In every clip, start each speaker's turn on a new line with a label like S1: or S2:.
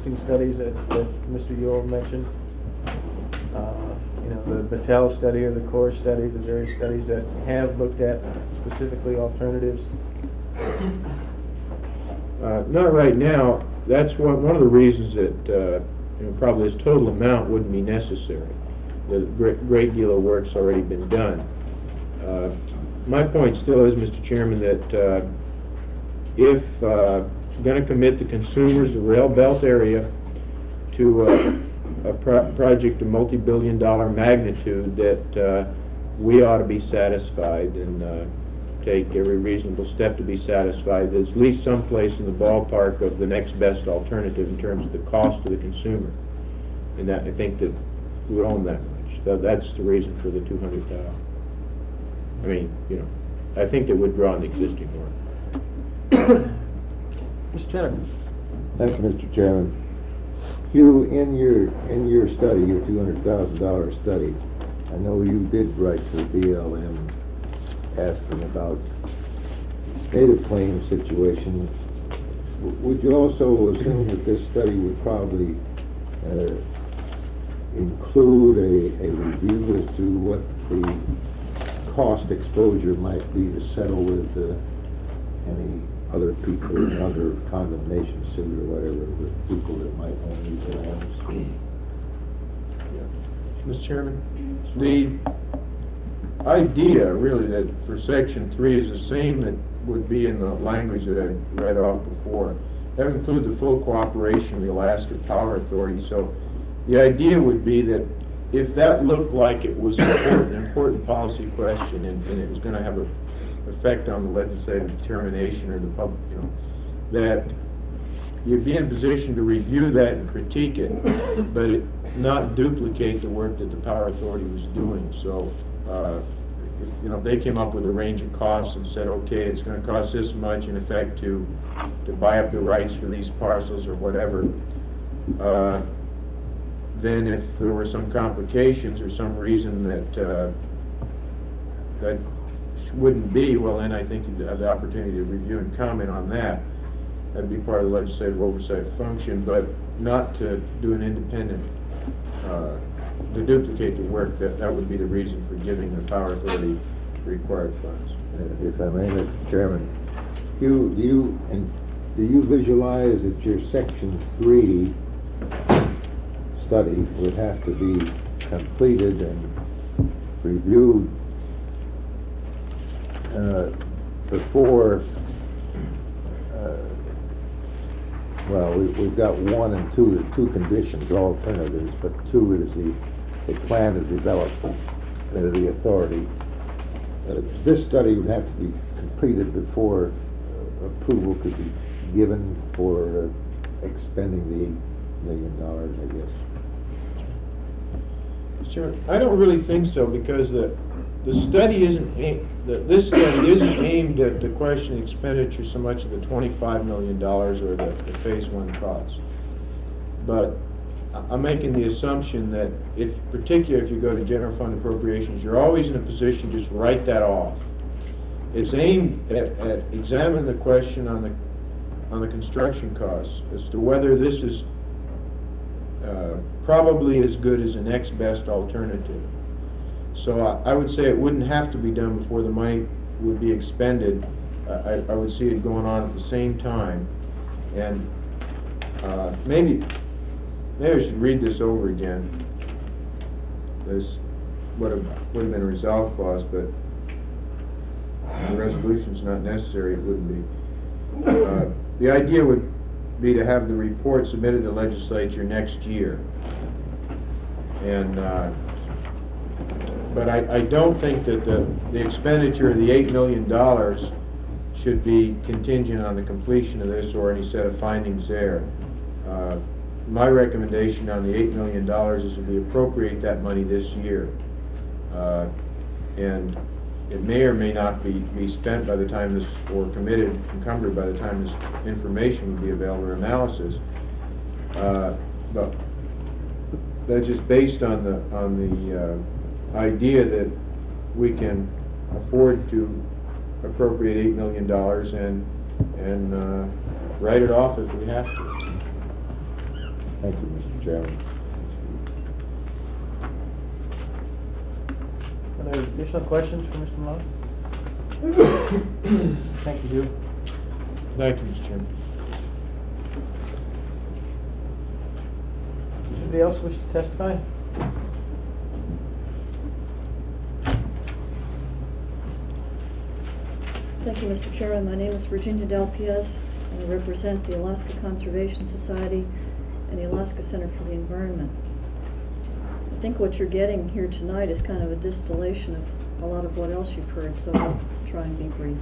S1: existing studies that Mr. Yule mentioned. You know, the Battelle study or the CORE study, the various studies that have looked at specifically alternatives.
S2: Not right now. That's one of the reasons that you know, probably this total amount wouldn't be necessary. The great deal of work's already been done. My point still is, Mr. Chairman, that if going to commit the consumers of the rail belt area to a project of multi-billion-dollar magnitude, that we ought to be satisfied and take every reasonable step to be satisfied. There's at least someplace in the ballpark of the next best alternative in terms of the cost to the consumer, and that I think that we own that much. That's the reason for the 200,000. I mean, you know, I think it would draw on the existing work.
S1: Mr. Chenery.
S3: Thank you, Mr. Chairman. You, in your study, your $200,000 study, I know you did write to the BLM asking about native claim situation. Would you also assume that this study would probably include a review as to what the cost exposure might be to settle with any other people under condemnation suit or whatever, with people that might own these lands?
S2: Mr. Chairman, the idea really that for Section 3 is the same that would be in the language that I read off before. That would include the full cooperation of the Alaska Power Authority. So the idea would be that if that looked like it was an important policy question and it was going to have an effect on the legislative determination or the public, you know, that you'd be in a position to review that and critique it, but not duplicate the work that the Power Authority was doing. So, you know, if they came up with a range of costs and said, okay, it's going to cost this much in effect to buy up the rights for these parcels or whatever, then if there were some complications or some reason that that wouldn't be, well, then I think you'd have the opportunity to review and comment on that. That'd be part of the legislative oversight function, but not to do an independent, to duplicate the work. That would be the reason for giving the Power Authority required funds.
S3: If I may, Mr. Chairman, do you visualize that your Section 3 study would have to be completed and reviewed before, well, we've got 1 and 2, the two conditions, alternatives, but 2 is the plan is developed by the authority. This study would have to be completed before approval could be given for expending the $8 million, I guess.
S2: Sure. I don't really think so, because the study isn't this study isn't aimed at the question of expenditure so much of the $25 million or the Phase 1 costs. But I'm making the assumption that particularly if you go to general fund appropriations, you're always in a position to just write that off. It's aimed at examining the question on the construction costs as to whether this is probably as good as the next best alternative. So I would say it wouldn't have to be done before the money would be expended. I would see it going on at the same time. And maybe I should read this over again. This would have been a resolve clause, but the resolution's not necessary. It wouldn't be. The idea would be to have the report submitted to the legislature next year. And but I don't think that the expenditure of the $8 million should be contingent on the completion of this or any set of findings there. My recommendation on the $8 million is that we appropriate that money this year. And it may or may not be spent by the time this, or committed, encumbered by the time this information will be available or analysis. But that's just based on the idea that we can afford to appropriate $8 million and write it off if we have to.
S3: Thank you, Mr. Chairman.
S1: Are there additional questions for Mr. Malone? Thank you, Hugh.
S2: Thank you, Mr. Chairman.
S1: Does anybody else wish to testify?
S4: Thank you, Mr. Chairman. My name is Virginia Del Piez, and I represent the Alaska Conservation Society and the Alaska Center for the Environment. I think what you're getting here tonight is kind of a distillation of a lot of what else you've heard, so I'll try and be brief.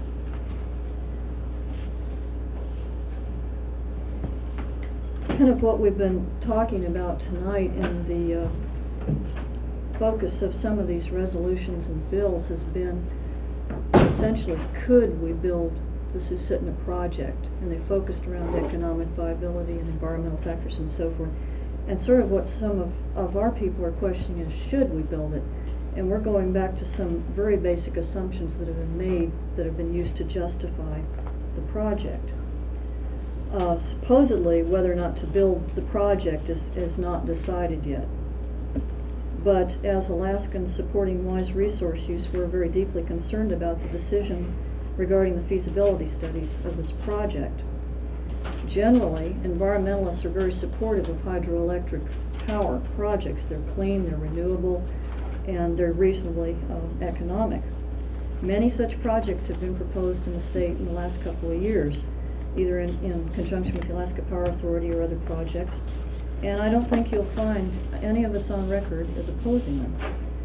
S4: Kind of what we've been talking about tonight and the focus of some of these resolutions and bills has been essentially, could we build the Susitna project? And they focused around economic viability and environmental factors and so forth. And sort of what some of our people are questioning is, should we build it? And we're going back to some very basic assumptions that have been made that have been used to justify the project. Supposedly, whether or not to build the project is not decided yet. But as Alaskans supporting wise resource use, we're very deeply concerned about the decision regarding the feasibility studies of this project. Generally, environmentalists are very supportive of hydroelectric power projects. They're clean, they're renewable, and they're reasonably economic. Many such projects have been proposed in the state in the last couple of years, either in conjunction with the Alaska Power Authority or other projects. And I don't think you'll find any of us on record as opposing them.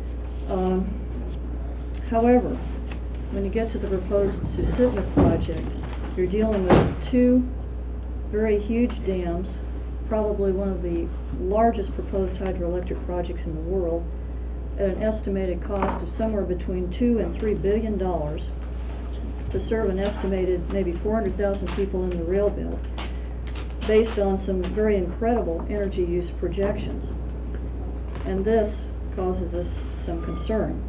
S4: However, when you get to the proposed Susitna project, you're dealing with two very huge dams, probably one of the largest proposed hydroelectric projects in the world, at an estimated cost of somewhere between $2 and $3 billion to serve an estimated maybe 400,000 people in the rail belt, based on some very incredible energy use projections. And this causes us some concern.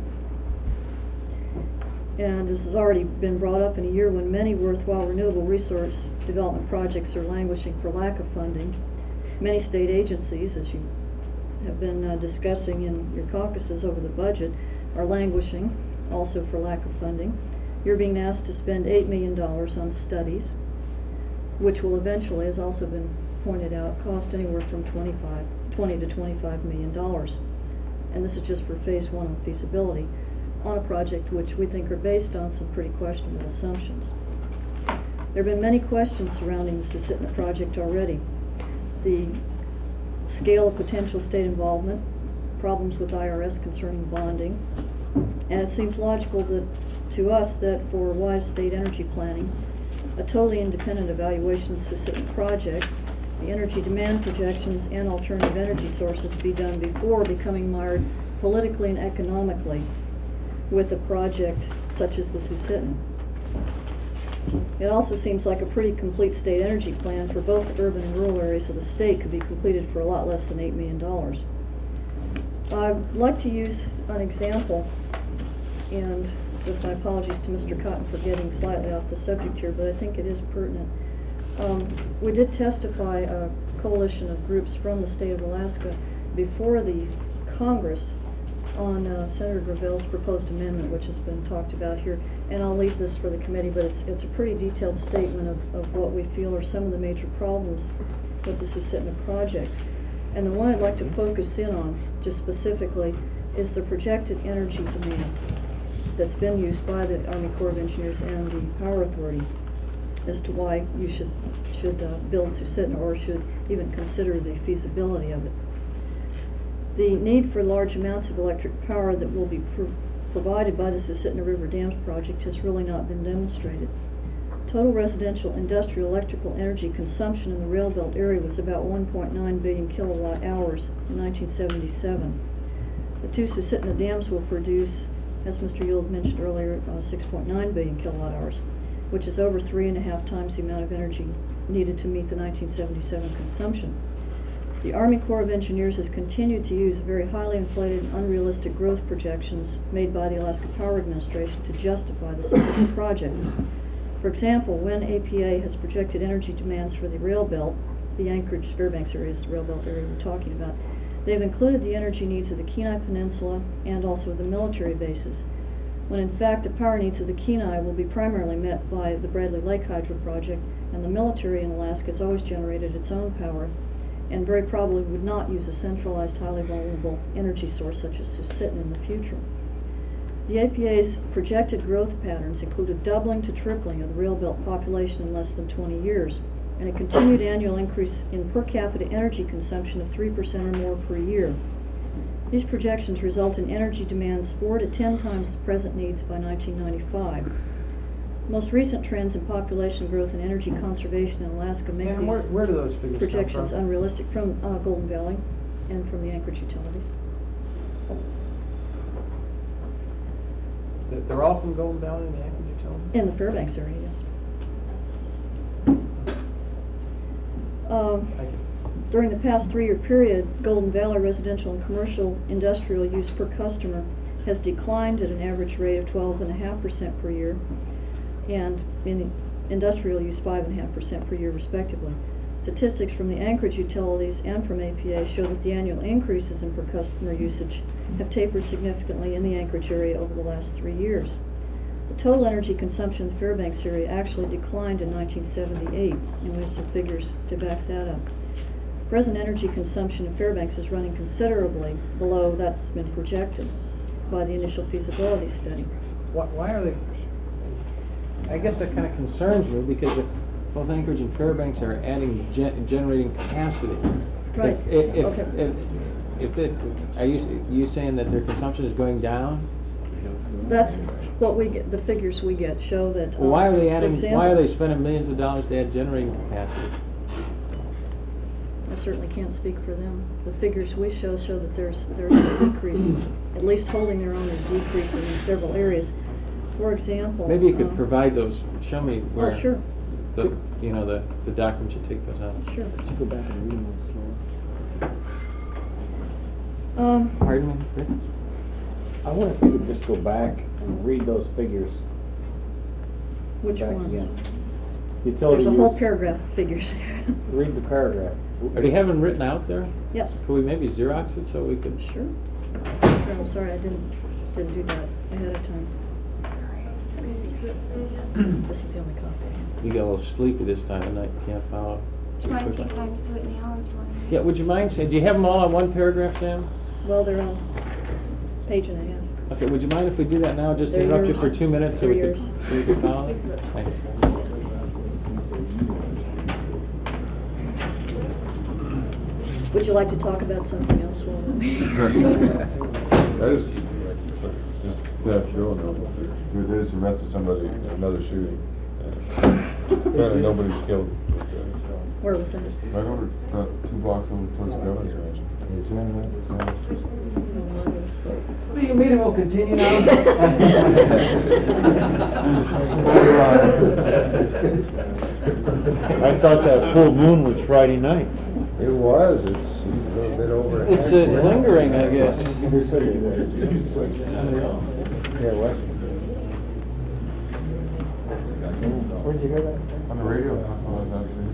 S4: And this has already been brought up in a year when many worthwhile renewable resource development projects are languishing for lack of funding. Many state agencies, as you have been discussing in your caucuses over the budget, are languishing also for lack of funding. You're being asked to spend $8 million on studies, which will eventually, as also been pointed out, cost anywhere from $20 to $25 million. And this is just for phase one of feasibility on a project which we think are based on some pretty questionable assumptions. There have been many questions surrounding the Susitna project already. The scale of potential state involvement, problems with IRS concerning bonding, and it seems logical that, to us, that for wise state energy planning, a totally independent evaluation of the Susitna project, the energy demand projections and alternative energy sources be done before becoming mired politically and economically with a project such as the Susitna. It also seems like a pretty complete state energy plan for both the urban and rural areas of the state could be completed for a lot less than $8 million. I'd like to use an example, and with my apologies to Mr. Cotton for getting slightly off the subject here, but I think it is pertinent. We did testify a coalition of groups from the state of Alaska before the Congress on Senator Gravel's proposed amendment, which has been talked about here. And I'll leave this for the committee, but it's a pretty detailed statement of what we feel are some of the major problems with the Susitna project. And the one I'd like to focus in on, just specifically, is the projected energy demand that's been used by the Army Corps of Engineers and the Power Authority as to why you should build Susitna or should even consider the feasibility of it. The need for large amounts of electric power that will be provided by the Susitna River Dams project has really not been demonstrated. Total residential industrial electrical energy consumption in the rail belt area was about 1.9 billion kilowatt hours in 1977. The two Susitna dams will produce, as Mr. Yule mentioned earlier, 6.9 billion kilowatt hours, which is over 3.5 times the amount of energy needed to meet the 1977 consumption. The Army Corps of Engineers has continued to use very highly inflated and unrealistic growth projections made by the Alaska Power Administration to justify the Susitna project. For example, when APA has projected energy demands for the rail belt the Anchorage Fairbanks area is the rail belt area we're talking about. They've included the energy needs of the Kenai Peninsula and also the military bases, when in fact the power needs of the Kenai will be primarily met by the Bradley Lake Hydro Project, and the military in Alaska has always generated its own power and very probably would not use a centralized, highly vulnerable energy source such as Susitna in the future. The APA's projected growth patterns include a doubling to tripling of the rail belt population in less than 20 years, and a continued annual increase in per capita energy consumption of 3% or more per year. These projections result in energy demands 4 to 10 times the present needs by 1995. Most recent trends in population growth and energy conservation in Alaska make
S1: Stan,
S4: these
S1: where do those figures
S4: projections
S1: come from?
S4: unrealistic from Golden Valley and from the Anchorage utilities.
S1: They're all from Golden Valley and the Anchorage utilities?
S4: In the Fairbanks area, yes.
S1: Thank you.
S4: During the past 3-year period, Golden Valley residential and commercial industrial use per customer has declined at an average rate of 12.5% per year, and in industrial use 5.5% per year respectively. Statistics from the Anchorage utilities and from APA show that the annual increases in per customer usage have tapered significantly in the Anchorage area over the last 3 years. The total energy consumption in the Fairbanks area actually declined in 1978, and we have some figures to back that up. Present energy consumption in Fairbanks is running considerably below that's been projected by the initial feasibility study.
S1: Why are they? I guess that kind of concerns me because both Anchorage and Fairbanks are adding generating capacity.
S4: Right.
S1: Are you saying that their consumption is going down?
S4: That's what we get, the figures we get show that.
S1: Well, why are they
S4: for
S1: adding?
S4: example,
S1: Why are they spending millions of dollars to add generating capacity?
S4: I certainly can't speak for them. The figures we show that there's a decrease, at least holding their own, or decreasing in several areas. For example.
S1: Maybe you could provide those. Show me where.
S4: Oh, sure.
S1: The documents you take those out.
S4: Sure.
S5: Go back and read them
S1: Pardon me, Rick?
S5: I wonder if you could just go back and read those figures.
S4: Which
S5: back
S4: ones?
S5: again. Utility
S4: There's a whole
S5: use.
S4: paragraph of figures.
S5: Read the paragraph.
S1: Are they having written out there?
S4: Yes.
S1: Could we maybe Xerox it so we could?
S4: Sure. I'm sorry, I didn't do that ahead of time. This is the only copy.
S1: You got a little sleepy this time of night. Can't follow.
S6: Do you want to take time to do it now, or do you want to?
S1: Yeah. Would you mind saying? Do you have them all on one paragraph, Sam?
S4: Well, they're on page and a half.
S1: Okay. Would you mind if we do that now? Just
S4: They're
S1: interrupt you
S4: yours.
S1: for 2 minutes so
S4: They're
S1: we
S4: yours.
S1: could follow. Thanks.
S4: Would you like to talk about something else while we?
S7: Just let Joe know. They just arrested somebody in another shooting. Apparently nobody's killed.
S4: Where was that?
S7: Right over, 2 blocks over towards the governor's ranch.
S1: The meeting will continue now.
S5: I thought that full moon was Friday night.
S3: It was, it's a little bit over.
S1: It's lingering, I guess.
S5: Who said it was? Yeah, West. Where'd you hear that?
S7: On the radio, I was out there.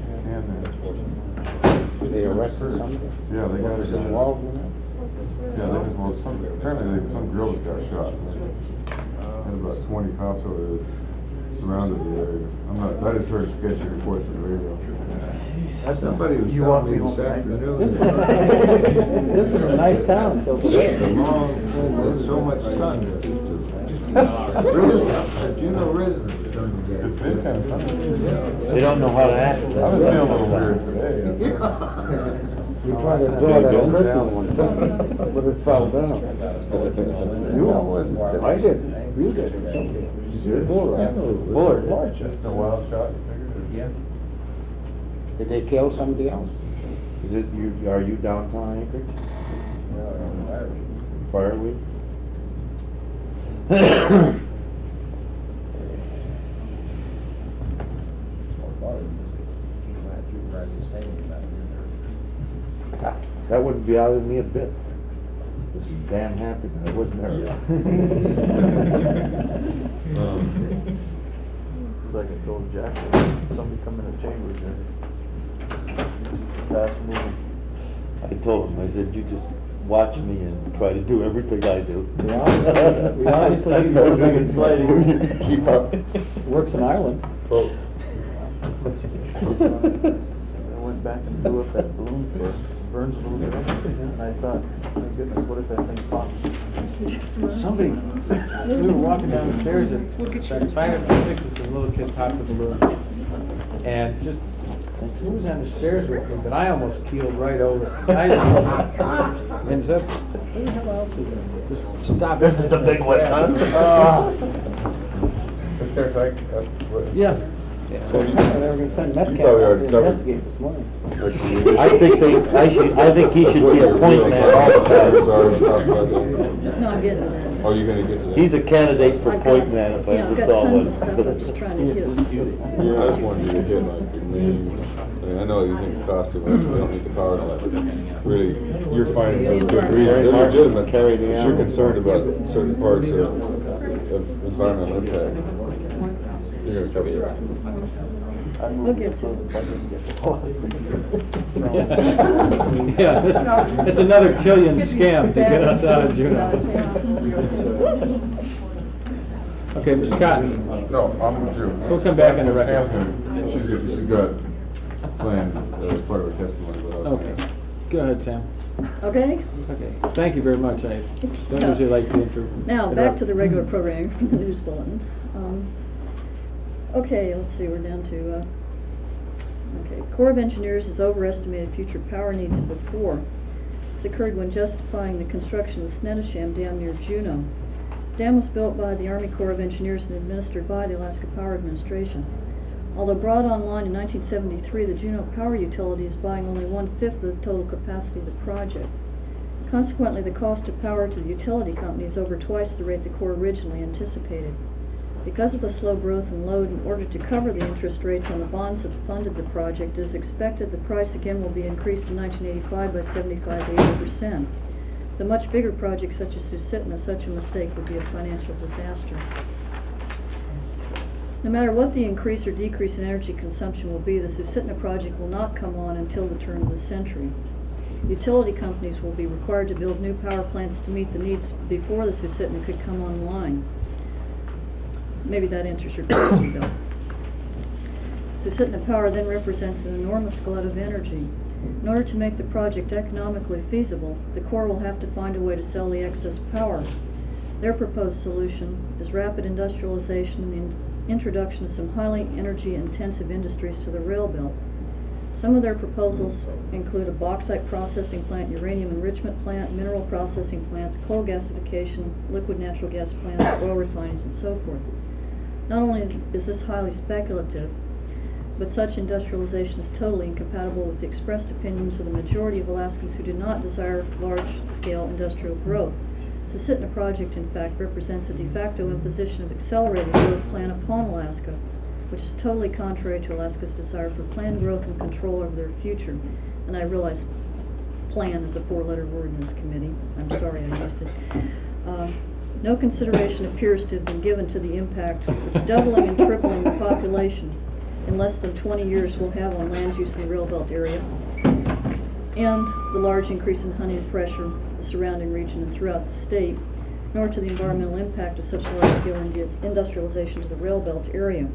S5: They arrested somebody?
S7: Yeah, they got
S5: Was
S7: it.
S5: involved in that?
S7: Yeah, apparently some girls got shot. There's about 20 cops over there surrounded the area. I just heard sketchy reports on the radio.
S3: Somebody was telling me this afternoon.
S5: This is a nice town.
S3: There's so much sun. Juneau residents don't get
S7: It's been kind of funny.
S5: They don't know how to act.
S7: I was feeling a little weird today.
S5: We tried to draw that on one time, but it fell down. I did. You did. Bullard.
S7: Just a wild shot, you figured?
S5: Yeah. Did they kill somebody else? Is it you? Are you downtown Anchorage? Fireweed. That wouldn't bother me a bit. This is damn happy that I wasn't there.
S1: It's like I told Jack, somebody come in the chambers there.
S5: fast moving. I told him, I said, you just watch me and try to do everything I do.
S8: We obviously do
S5: Moving and sliding, keep up.
S8: Works in Ireland.
S5: I went back and blew up that balloon for Burns balloon, and I thought, my goodness, what if that thing pops?
S1: Somebody, we were walking down the stairs at about 5 after 6, and some little kid popped the balloon. And just, he was on the stairs with me, but I almost keeled right over. I just, and so, who the hell else is there? Just stop.
S5: This is the big one, huh?
S7: Mr. Chair, if I could ask,
S1: Yeah.
S7: So
S8: They were gonna send Metcalf
S7: probably
S8: out
S7: already
S8: to
S7: covered-
S8: investigate this morning.
S5: I think he should be appointing that all the time.
S4: No, I'm getting to that.
S7: Oh, you're gonna get to that?
S5: He's a candidate for
S4: I've got-
S5: appointing that if I
S4: yeah, I've
S5: ever
S4: got
S5: saw
S4: tons
S5: one.
S4: of stuff I'm just trying to hit.
S7: I just wanted you to hit like your name. I mean, I know you think it costs too much, we don't need the power and all that, but really, you're finding those good reasons, they're legitimate.
S5: Carry the
S7: You're concerned about certain parts of environmental impact. You're gonna cover that.
S4: We'll get to it.
S1: Yeah, that's another Tillian scam to get us out of Juneau. Okay, Mr. Cotton.
S7: No, I'm with you.
S1: We'll come back in the record.
S7: Sam's she's got a plan as part of her testimony, but also.
S1: Okay, go ahead, Sam.
S4: Okay?
S1: Okay, thank you very much. I don't usually like to interrupt.
S4: Now, back to the regular programming from the news bulletin. Okay, let's see, we're down to, okay, Corps of Engineers has overestimated future power needs before. This occurred when justifying the construction of the Snettisham Dam near Juneau. The dam was built by the Army Corps of Engineers and administered by the Alaska Power Administration. Although brought online in 1973, the Juneau Power Utility is buying only 1/5 of the total capacity of the project. Consequently, the cost of power to the utility company is over twice the rate the Corps originally anticipated. Because of the slow growth in load, in order to cover the interest rates on the bonds that funded the project, it is expected the price again will be increased in 1985 by 75 to 80%. The much bigger projects such as Susitna, such a mistake would be a financial disaster. No matter what the increase or decrease in energy consumption will be, the Susitna project will not come on until the turn of the century. Utility companies will be required to build new power plants to meet the needs before the Susitna could come online. Maybe that answers your question, Bill. Susitna Power then represents an enormous glut of energy. In order to make the project economically feasible, the Corps will have to find a way to sell the excess power. Their proposed solution is rapid industrialization and the introduction of some highly energy-intensive industries to the rail belt. Some of their proposals include a bauxite processing plant, uranium enrichment plant, mineral processing plants, coal gasification, liquid natural gas plants, oil refineries, and so forth. Not only is this highly speculative, but such industrialization is totally incompatible with the expressed opinions of the majority of Alaskans who do not desire large-scale industrial growth. The Susitna project, in fact, represents a de facto imposition of accelerated growth plan upon Alaska, which is totally contrary to Alaska's desire for planned growth and control over their future. And I realize plan is a four-letter word in this committee. I'm sorry I used it. No consideration appears to have been given to the impact which doubling and tripling the population in less than 20 years will have on land use in the rail belt area, and the large increase in hunting pressure in the surrounding region and throughout the state, nor to the environmental impact of such large-scale industrialization to the rail belt area.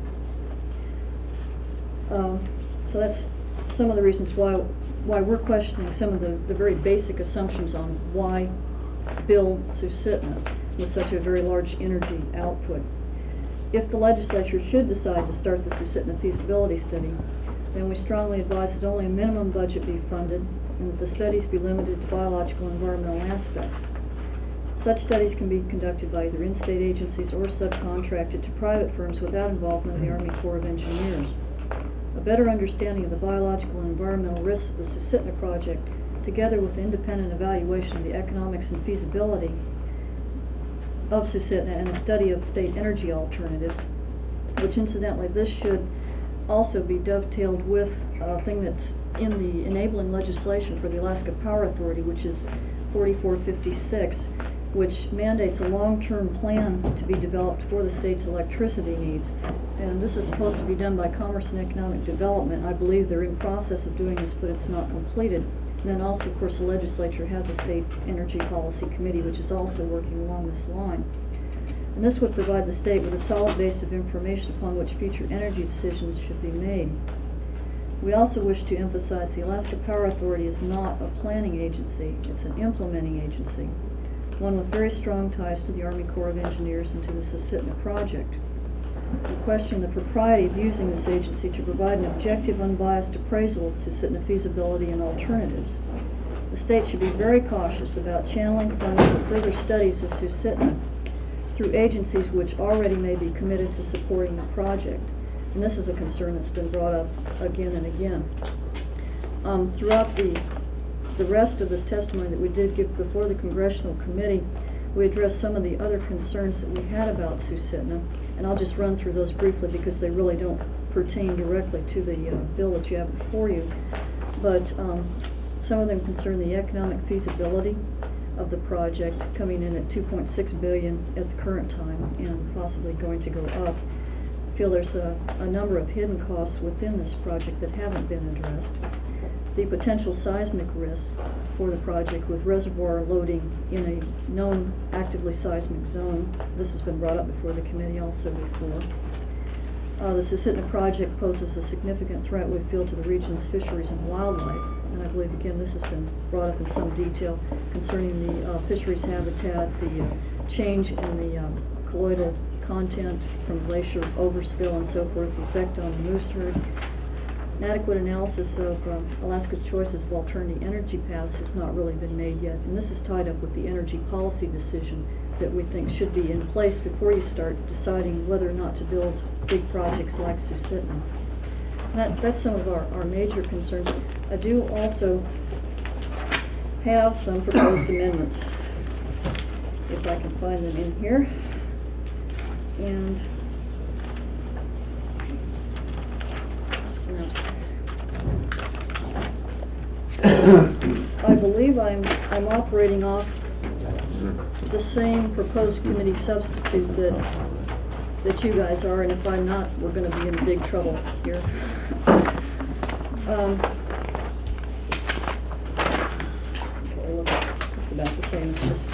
S4: So that's some of the reasons why we're questioning some of the very basic assumptions on why build Susitna with such a very large energy output. If the legislature should decide to start the Susitna feasibility study, then we strongly advise that only a minimum budget be funded and that the studies be limited to biological and environmental aspects. Such studies can be conducted by either in-state agencies or subcontracted to private firms without involvement of the Army Corps of Engineers. A better understanding of the biological and environmental risks of the Susitna project, together with independent evaluation of the economics and feasibility of Susitna and a study of state energy alternatives, which incidentally this should also be dovetailed with a thing that's in the enabling legislation for the Alaska Power Authority, which is 4456, which mandates a long-term plan to be developed for the state's electricity needs and this is supposed to be done by Commerce and Economic Development. I believe they're in process of doing this, but it's not completed. And then also, of course, the legislature has a state energy policy committee, which is also working along this line. And this would provide the state with a solid base of information upon which future energy decisions should be made. We also wish to emphasize the Alaska Power Authority is not a planning agency, it's an implementing agency, one with very strong ties to the Army Corps of Engineers and to the Susitna project. We question the propriety of using this agency to provide an objective, unbiased appraisal of Susitna feasibility and alternatives. The state should be very cautious about channeling funds for further studies of Susitna through agencies which already may be committed to supporting the project. And this is a concern that's been brought up again and again. Throughout the rest of this testimony that we did give before the Congressional Committee, we addressed some of the other concerns that we had about Susitna, and I'll just run through those briefly because they really don't pertain directly to the bill that you have before you. But some of them concern the economic feasibility of the project, coming in at $2.6 billion at the current time and possibly going to go up. I feel there's a number of hidden costs within this project that haven't been addressed. The potential seismic risks for the project with reservoir loading in a known actively seismic zone. This has been brought up before the committee also before. The Susitna project poses a significant threat, we feel, to the region's fisheries and wildlife. And I believe, again, this has been brought up in some detail concerning the fisheries habitat, the change in the colloidal content from glacier overspill and so forth, the effect on the moose herd. An adequate analysis of Alaska's choices of alternative energy paths has not really been made yet, and this is tied up with the energy policy decision that we think should be in place before you start deciding whether or not to build big projects like Susitna. That's some of our major concerns. I do also have some proposed amendments, if I can find them in here. And I believe I'm operating off the same proposed committee substitute that you guys are, and if I'm not, we're going to be in big trouble here. Okay, look, it's about the same. It's just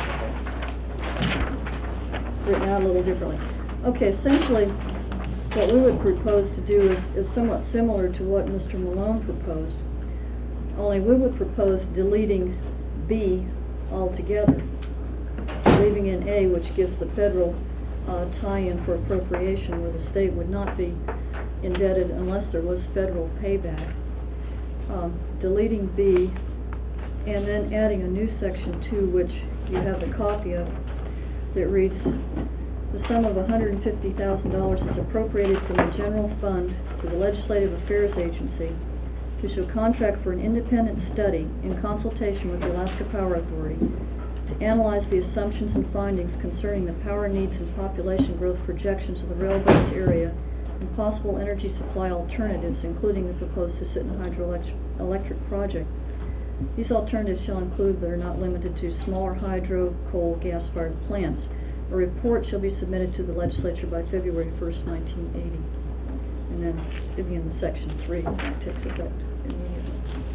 S4: written out a little differently. Okay, essentially, what we would propose to do is somewhat similar to what Mr. Malone proposed, only we would propose deleting B altogether, leaving in A, which gives the federal tie-in for appropriation where the state would not be indebted unless there was federal payback. Deleting B and then adding a new section 2, which you have a copy of, that reads, the sum of $150,000 is appropriated from the general fund to the Legislative Affairs Agency who shall contract for an independent study in consultation with the Alaska Power Authority to analyze the assumptions and findings concerning the power needs and population growth projections of the rail-belt area and possible energy supply alternatives, including the proposed Susitna hydroelectric project. These alternatives shall include, but are not limited to, smaller hydro, coal, gas-fired plants. A report shall be submitted to the legislature by February 1st, 1980. And then, again, the section 3 that takes effect immediately.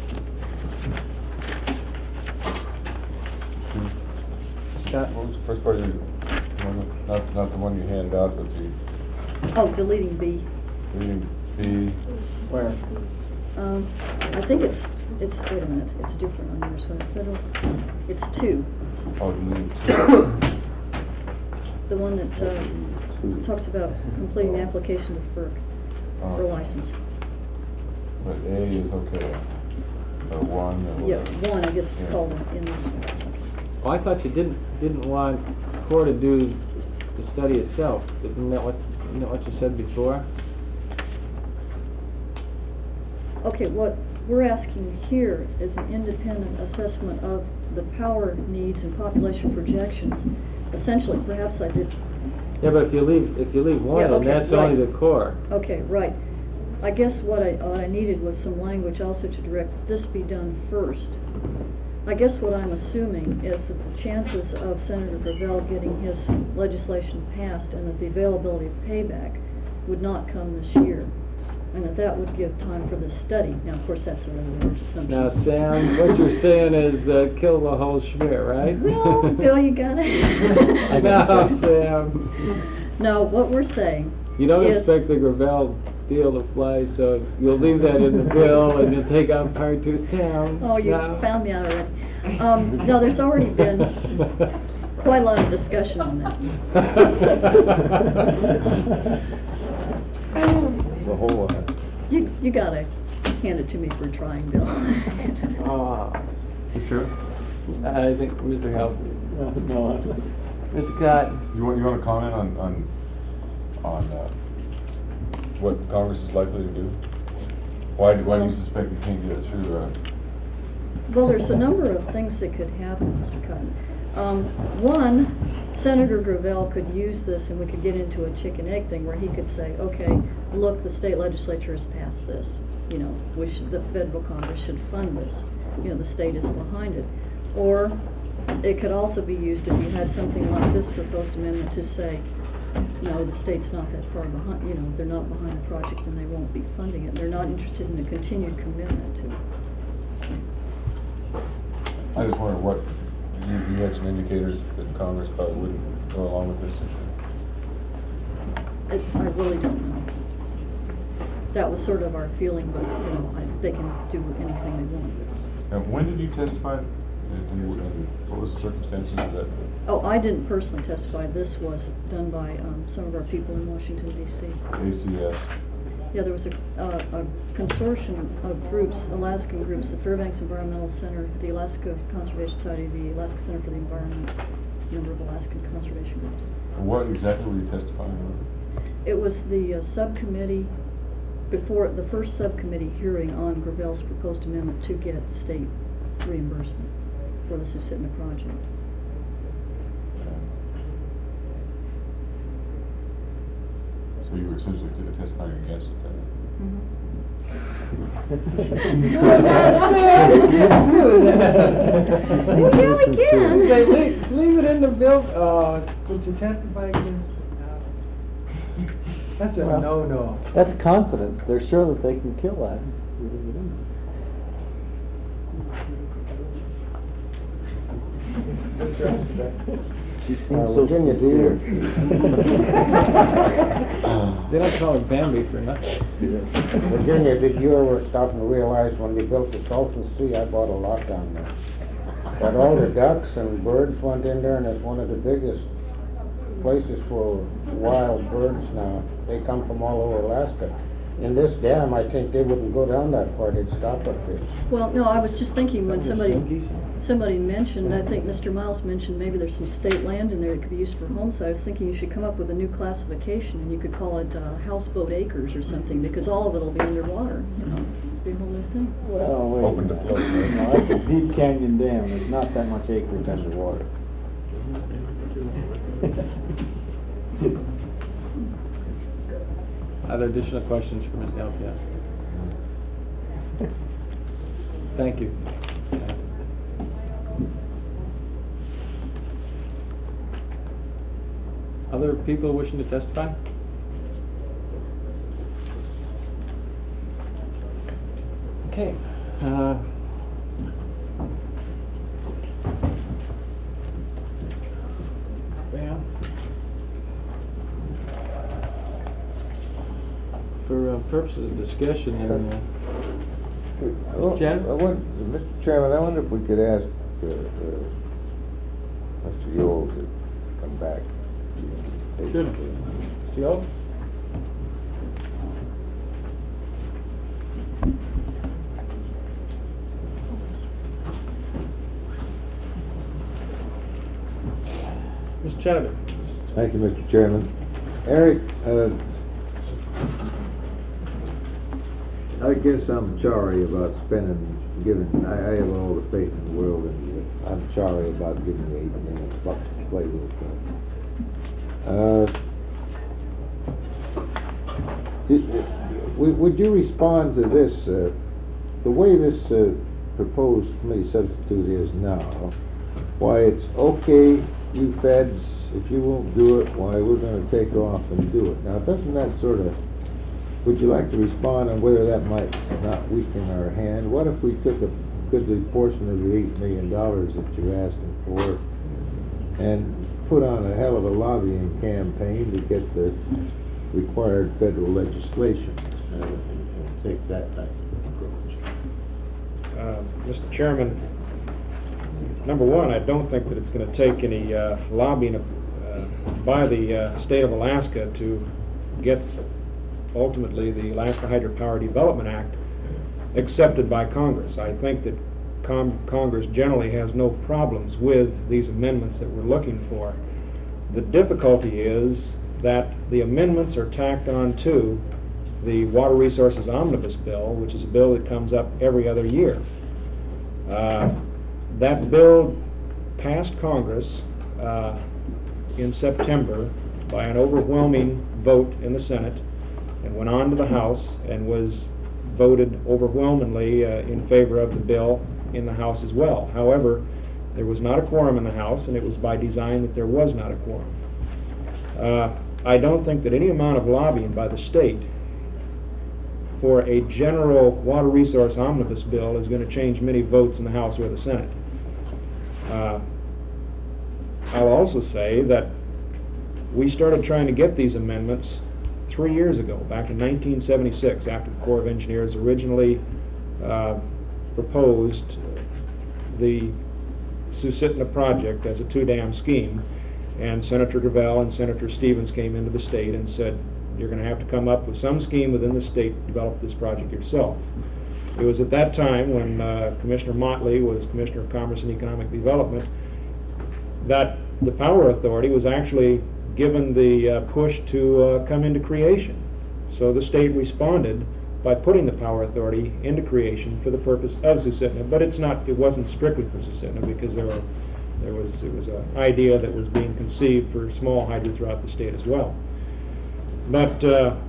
S8: Scott?
S7: What was the first part of your, not the one you handed out, but the
S4: Oh, deleting B.
S7: reading B?
S8: Where?
S4: I think it's, wait a minute, it's different on yours, when federal, it's 2.
S7: Oh, delete.
S4: The one that talks about completing the application to FERC for license.
S7: But A is okay. Or 1 or
S4: Yeah,
S7: whatever.
S4: 1, I guess it's called in this one.
S1: Oh, I thought you didn't want Corps to do the study itself. Isn't that what you said before?
S4: Okay, what we're asking here is an independent assessment of the power needs and population projections. Essentially, perhaps I did.
S1: Yeah, but if you leave one,
S4: Yeah,
S1: then
S4: okay,
S1: that's only
S4: right.
S1: the Corps.
S4: Okay, right. I guess what I needed was some language also to direct this be done first. I guess what I'm assuming is that the chances of Senator Gravel getting his legislation passed and that the availability of payback would not come this year, and that would give time for this study. Now, of course, that's a really large assumption.
S8: Now, Sam, what you're saying is kill the whole schmear, right?
S4: Well, Bill, you got it.
S8: No, Sam.
S4: No, what we're saying
S8: You don't
S4: is-
S8: expect the Gravel deal to fly, so you'll leave that in the bill and you'll take out part 2, Sam.
S4: Oh, you
S8: No.
S4: found me out already. No, there's already been quite a lot of discussion on that.
S3: The whole,
S4: You gotta hand it to me for trying, Bill.
S7: You sure?
S8: I think Mr. Help.
S5: No,
S8: Mr. Cotton.
S7: You want to comment on what Congress is likely to do? Why do you suspect you can't get it through?
S4: Well, there's a number of things that could happen, Mr. Cotton. One, Senator Gravel could use this and we could get into a chicken egg thing where he could say, okay, look, the state legislature has passed this. You know, the federal Congress should fund this. You know, the state is behind it. Or it could also be used if you had something like this proposed amendment to say, no, the state's not that far behind, you know, they're not behind the project and they won't be funding it. They're not interested in a continued commitment to it.
S7: I just wonder what, you had some indicators that Congress probably wouldn't go along with this.
S4: I really don't know. That was sort of our feeling, but, you know, they can do anything they want.
S7: Now, when did you testify? And what was the circumstances of that?
S4: Oh, I didn't personally testify. This was done by some of our people in Washington, D.C.
S7: ACS.
S4: Yeah, there was a consortium of groups, Alaskan groups, the Fairbanks Environmental Center, the Alaska Conservation Society, the Alaska Center for the Environment, a number of Alaskan conservation groups.
S7: And what exactly were you testifying about?
S4: It was the subcommittee, before the first subcommittee hearing on Gravel's proposed amendment to get state reimbursement for the Susitna project.
S7: So you were essentially testifying against it then?
S4: Yeah, we can.
S8: Say, leave it in the bill. Would you testify against? That's a
S5: Well,
S8: no-no.
S5: that's confidence. They're sure that they can kill that. She seems so
S3: Virginia,
S5: sincere.
S8: They don't call it Bambi for nothing.
S9: Virginia, did you ever stop and realize when they built the Salton Sea, I bought a lot down there. That all the ducks and birds went in there, and it's one of the biggest places for wild birds now. They come from all over Alaska. In this dam, I think they wouldn't go down that far, they'd stop up there.
S4: Well, no, I was just thinking when somebody mentioned, I think Mr. Miles mentioned maybe there's some state land in there that could be used for homestead. I was thinking you should come up with a new classification and you could call it houseboat acres or something, because all of it will be underwater, you know, be a whole new thing.
S5: Well, wait.
S7: Open to flood, right?
S5: No, that's a deep canyon dam. There's not that much acreage underwater.
S8: Other additional questions for Ms. Delpias? Thank you. Other people wishing to testify? Okay. Well, for purposes of discussion, then, Jen?
S3: Mr. Chairman, I wonder if we could ask Mr. Yule to come back.
S8: Sure. Mr. Yule? Mr. Chadwick?
S3: Thank you, Mr. Chairman. Eric, I guess I'm sorry about I have all the faith in the world in you. I'm sorry about giving you $8 million to play with. Would you respond to this, the way this proposed committee substitute is now, why it's okay you feds, if you won't do it, why, we're gonna take off and do it. Now, doesn't that sort of, would you like to respond on whether that might not weaken our hand? What if we took a goodly portion of the $8 million that you're asking for and put on a hell of a lobbying campaign to get the required federal legislation and take that type of approach?
S2: Mr. Chairman, number one, I don't think that it's going to take any lobbying by the state of Alaska to get ultimately the Alaska Hydropower Development Act accepted by Congress. I think that Congress generally has no problems with these amendments that we're looking for. The difficulty is that the amendments are tacked on to the Water Resources Omnibus Bill, which is a bill that comes up every other year. That bill passed Congress in September by an overwhelming vote in the Senate and went on to the House and was voted overwhelmingly in favor of the bill in the House as well. However, there was not a quorum in the House, and it was by design that there was not a quorum. I don't think that any amount of lobbying by the state for a general water resource omnibus bill is going to change many votes in the House or the Senate. I'll also say that we started trying to get these amendments 3 years ago, back in 1976, after the Corps of Engineers originally proposed the Susitna project as a two-dam scheme, and Senator Gravel and Senator Stevens came into the state and said, you're going to have to come up with some scheme within the state to develop this project yourself. It was at that time when Commissioner Motley was Commissioner of Commerce and Economic Development that the Power Authority was actually given the push to come into creation. So the state responded by putting the Power Authority into creation for the purpose of Susitna, but it wasn't strictly for Susitna, because it was an idea that was being conceived for small hydro throughout the state as well. But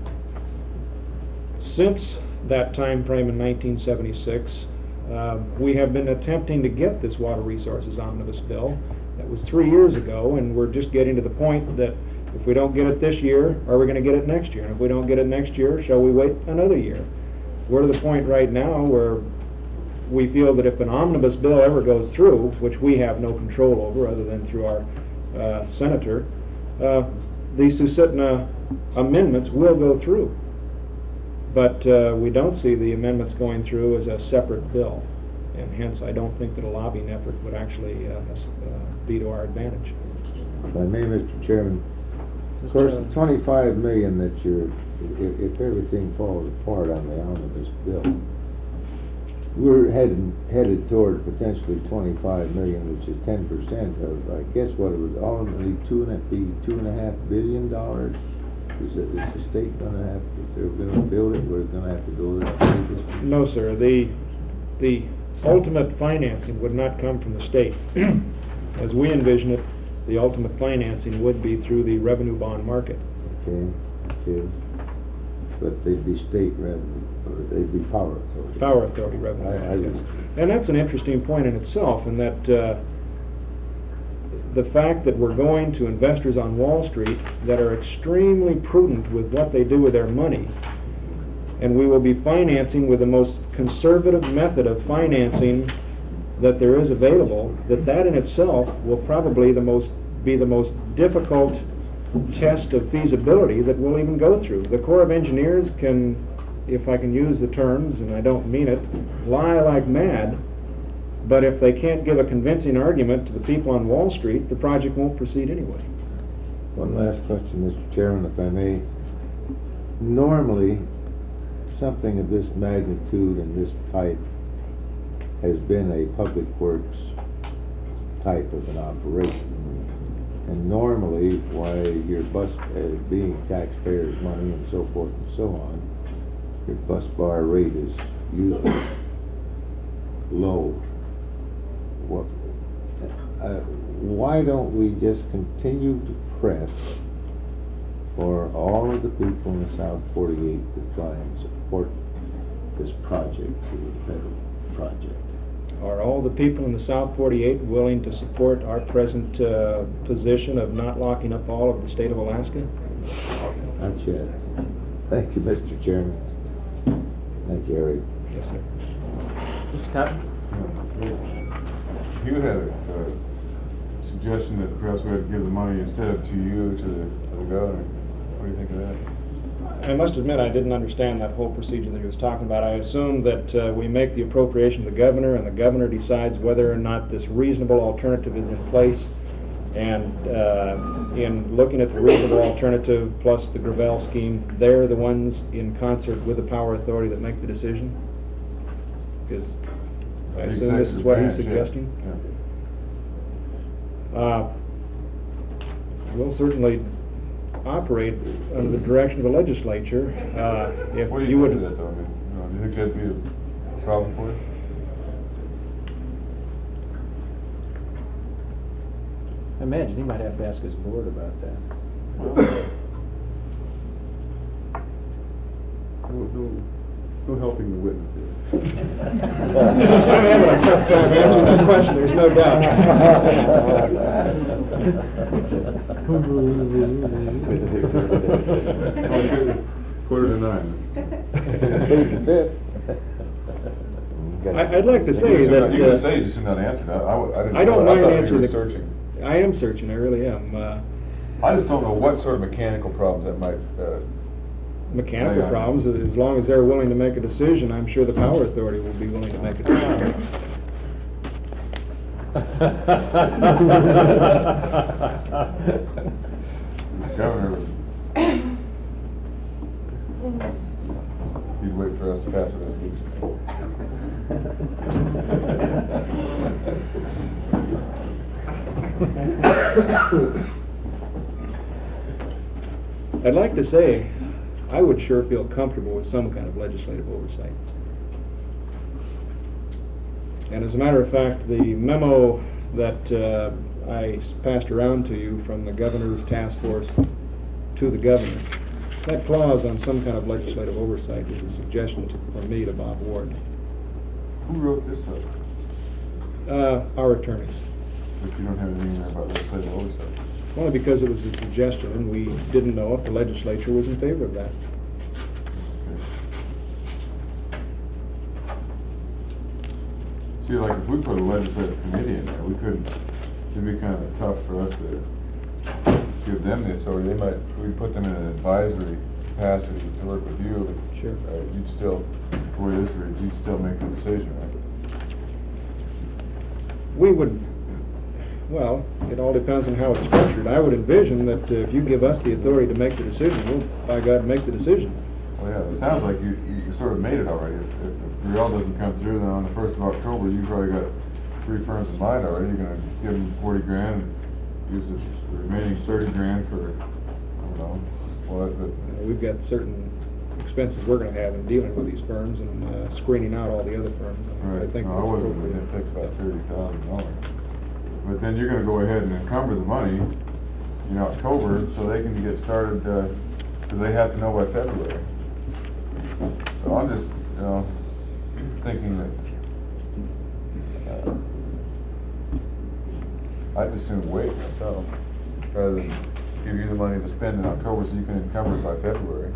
S2: since that time frame in 1976, we have been attempting to get this Water Resources Omnibus Bill. That was 3 years ago, and we're just getting to the point that if we don't get it this year, are we going to get it next year? And if we don't get it next year, shall we wait another year? We're to the point right now where we feel that if an omnibus bill ever goes through, which we have no control over other than through our senator, the Susitna amendments will go through. But we don't see the amendments going through as a separate bill, and hence I don't think that a lobbying effort would actually be to our advantage.
S3: If I may, Mr. Chairman, of course, the 25 million that if everything falls apart on the omnibus bill, we're headed toward potentially 25 million, which is 10% of, I guess, what it would ultimately $2.5 billion. Is the state going to have, if they're going to build it, we're going to have to go to that?
S2: No, sir. The ultimate financing would not come from the state. As we envision it, the ultimate financing would be through the revenue bond market.
S3: Okay. But they'd be state revenue, or they'd be Power Authority.
S2: Power Authority revenue, yes. And that's an interesting point in itself, in that the fact that we're going to investors on Wall Street that are extremely prudent with what they do with their money, and we will be financing with the most conservative method of financing that there is available, that in itself will probably be the most difficult test of feasibility that we'll even go through. The Corps of Engineers can, if I can use the terms, and I don't mean it, lie like mad, but if they can't give a convincing argument to the people on Wall Street, the project won't proceed anyway.
S3: One last question, Mr. Chairman, if I may. Normally, something of this magnitude and this type has been a public works type of an operation. And normally, why your bus, being taxpayers' money and so forth and so on, your bus bar rate is usually low. Why don't we just continue to press for all of the people in the South 48 to try and support this project, the federal project?
S2: Are all the people in the South 48 willing to support our present position of not locking up all of the state of Alaska?
S3: Not yet. Thank you, Mr. Chairman. Thank you, Harry.
S2: Yes, sir.
S1: Mr. Cotton?
S7: You had a suggestion that perhaps we had to give the money instead of to you, to the governor. What do you think of that?
S2: I must admit, I didn't understand that whole procedure that he was talking about. I assumed that we make the appropriation to the governor, and the governor decides whether or not this reasonable alternative is in place. And in looking at the reasonable alternative plus the Gravel scheme, they're the ones in concert with the power authority that make the decision? Because I assume this is what he's suggesting?
S7: Yeah.
S2: We'll certainly operate under the direction of the legislature. If
S7: What do
S2: you
S7: you
S2: would,
S7: think of that though? I mean, do you think that'd be a problem for you?
S1: I imagine he might have to ask his board about that.
S7: Who helping the witness here?
S2: I'm having a tough time answering that question, there's no doubt.
S7: Quarter to 9.
S3: Fifth.
S2: I'd like to say that...
S7: You could say you just did not answer that.
S2: I don't mind answering
S7: the
S2: the...
S7: searching.
S2: I am searching, I really am.
S7: I just don't know what sort of mechanical problems that might,
S2: Mechanical
S7: Yeah.
S2: problems, as long as they're willing to make a decision, I'm sure the power authority will be willing to make a decision.
S7: the governor was, he'd wait for us to pass a resolution.
S2: I'd like to say, I would sure feel comfortable with some kind of legislative oversight. And as a matter of fact, the memo that I passed around to you from the governor's task force to the governor, that clause on some kind of legislative oversight is a suggestion from me to Bob Ward.
S7: Who wrote this up?
S2: Our attorneys.
S7: If you don't have anything there about legislative oversight.
S2: Only because it was a suggestion and we didn't know if the legislature was in favor of that.
S7: See, like if we put a legislative committee in there, we couldn't, it'd be kind of tough for us to give them the authority. They might, we put them in an advisory capacity to work with you. But,
S2: Sure.
S7: you'd still, the way this reads, you'd still make the decision, right?
S2: We would, well, it all depends on how it's structured. I would envision that if you give us the authority to make the decision, we'll, by God, make the decision.
S7: Well, yeah, it sounds like you sort of made it already. If Griel doesn't come through, then on the 1st of October, you've already got 3 firms in mind already. You're gonna give them 40 grand, and use the remaining 30 grand for, I don't know, what, but.
S2: We've got certain expenses we're going to have in dealing with these firms and screening out all the other firms.
S7: Right,
S2: I think
S7: no, I
S2: that's
S7: wasn't
S2: appropriate.
S7: gonna take about $30,000. But then you're gonna go ahead and encumber the money in October, so they can get started, because they have to know by February. So I'm just, thinking that, I'd just soon wait myself, rather than give you the money to spend in October so you can encumber it by February.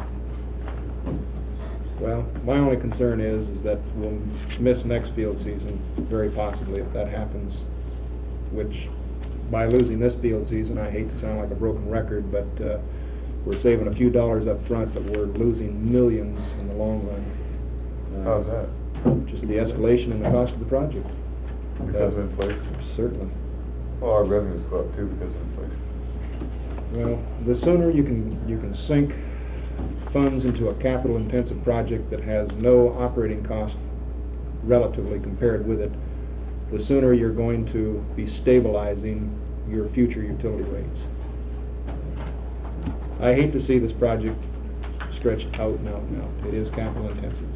S2: Well, my only concern is that we'll miss next field season, very possibly, if that happens, which, by losing this field season, I hate to sound like a broken record, but we're saving a few dollars up front, but we're losing millions in the long run.
S7: How's that?
S2: Just the escalation in the cost of the project.
S7: Because of inflation?
S2: Certainly.
S7: Well, our revenues go up too because of inflation.
S2: Well, the sooner you can sink funds into a capital-intensive project that has no operating cost relatively compared with it, the sooner you're going to be stabilizing your future utility rates. I hate to see this project stretched out and out and out. It is capital-intensive.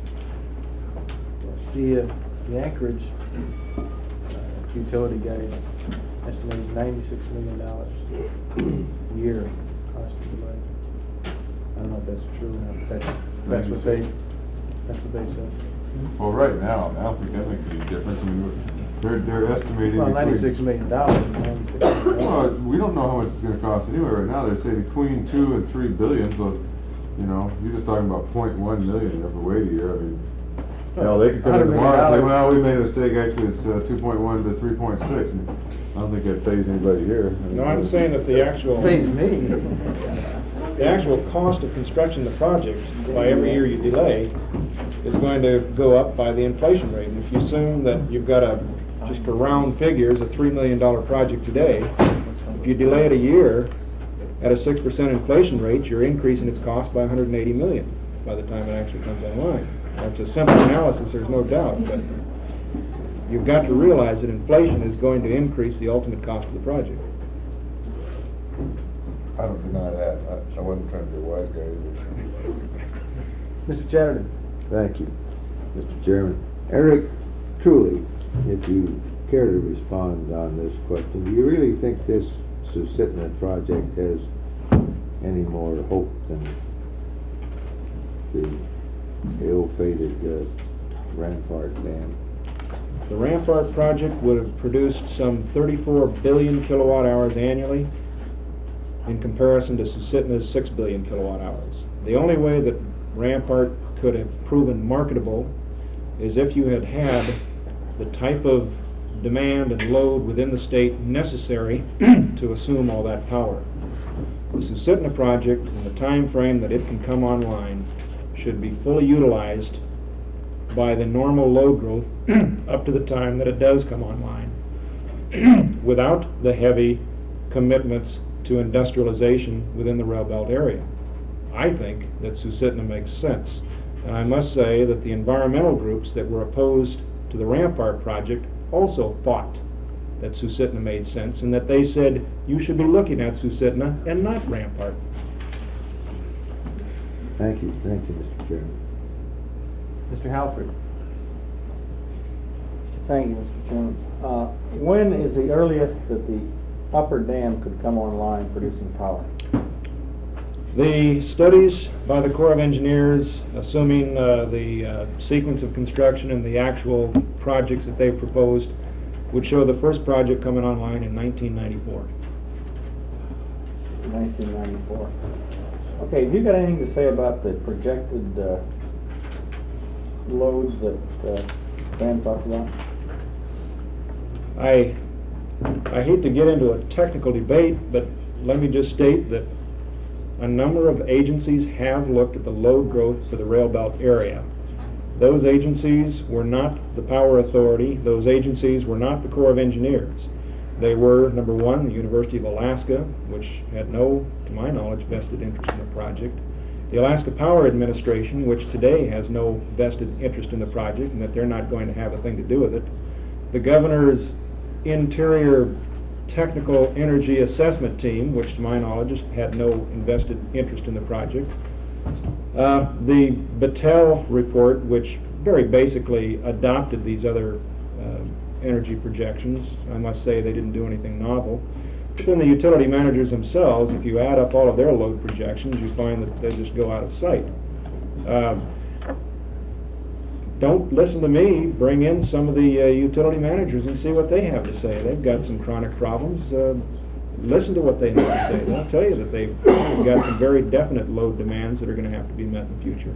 S1: The Anchorage utility guys estimated $96 million a year cost of the line. I don't know if that's true or not, but that's what they said.
S7: Well, right now, I don't think that makes any difference. I mean, They're estimating.
S1: Well,
S7: between-
S1: $96 million, $96 million.
S7: Well, we don't know how much it's gonna cost anyway right now. They say between 2 and 3 billion, so, you know, you're just talking about 0.1 million every wait a year. I mean, you know, they could come in
S1: $100 million.
S7: tomorrow and say, well, we made a mistake, actually it's 2.1 to 3.6, and I don't think that pays anybody here. I mean,
S2: No, I'm saying that the actual,
S1: Pays me.
S2: the actual cost of construction of the project, by every year you delay, is going to go up by the inflation rate. And if you assume that you've got a, just for round figures, a $3 million project today, if you delay it a year at a 6% inflation rate, you're increasing its cost by 180 million by the time it actually comes online. That's a simple analysis, there's no doubt, but you've got to realize that inflation is going to increase the ultimate cost of the project.
S7: I don't deny that. I wasn't trying to be a wise guy either.
S1: Mr. Chatterton.
S3: Thank you, Mr. Chairman. Eric, truly, if you care to respond on this question, do you really think this Susitna project has any more hope than the ill-fated Rampart Dam?
S2: The Rampart project would have produced some 34 billion kilowatt hours annually in comparison to Susitna's 6 billion kilowatt hours. The only way that Rampart could have proven marketable is if you had had the type of demand and load within the state necessary to assume all that power. The Susitna project, in the time frame that it can come online, should be fully utilized by the normal load growth up to the time that it does come online without the heavy commitments to industrialization within the rail belt area. I think that Susitna makes sense. And I must say that the environmental groups that were opposed to the Rampart project also thought that Susitna made sense, and that they said you should be looking at Susitna and not Rampart.
S3: Thank you, Mr. Chairman.
S1: Mr. Halford.
S10: Thank you, Mr. Chairman. When is the earliest that the upper dam could come online producing power?
S2: The studies by the Corps of Engineers, assuming the sequence of construction and the actual projects that they've proposed, would show the first project coming online in 1994.
S10: 1994. Okay, have you got anything to say about the projected loads that Dan talked about?
S2: I hate to get into a technical debate, but let me just state that a number of agencies have looked at the load growth for the rail belt area. Those agencies were not the Power Authority. Those agencies were not the Corps of Engineers. They were, number one, the University of Alaska, which had no, to my knowledge, vested interest in the project. The Alaska Power Administration, which today has no vested interest in the project and that they're not going to have a thing to do with it. The governor's Interior Technical Energy Assessment Team, which to my knowledge had no invested interest in the project. The Battelle report, which very basically adopted these other energy projections. I must say they didn't do anything novel. But then the utility managers themselves, if you add up all of their load projections, you find that they just go out of sight. Don't listen to me, bring in some of the utility managers and see what they have to say. They've got some chronic problems. Listen to what they have to say. They'll tell you that they've got some very definite load demands that are going to have to be met in the future.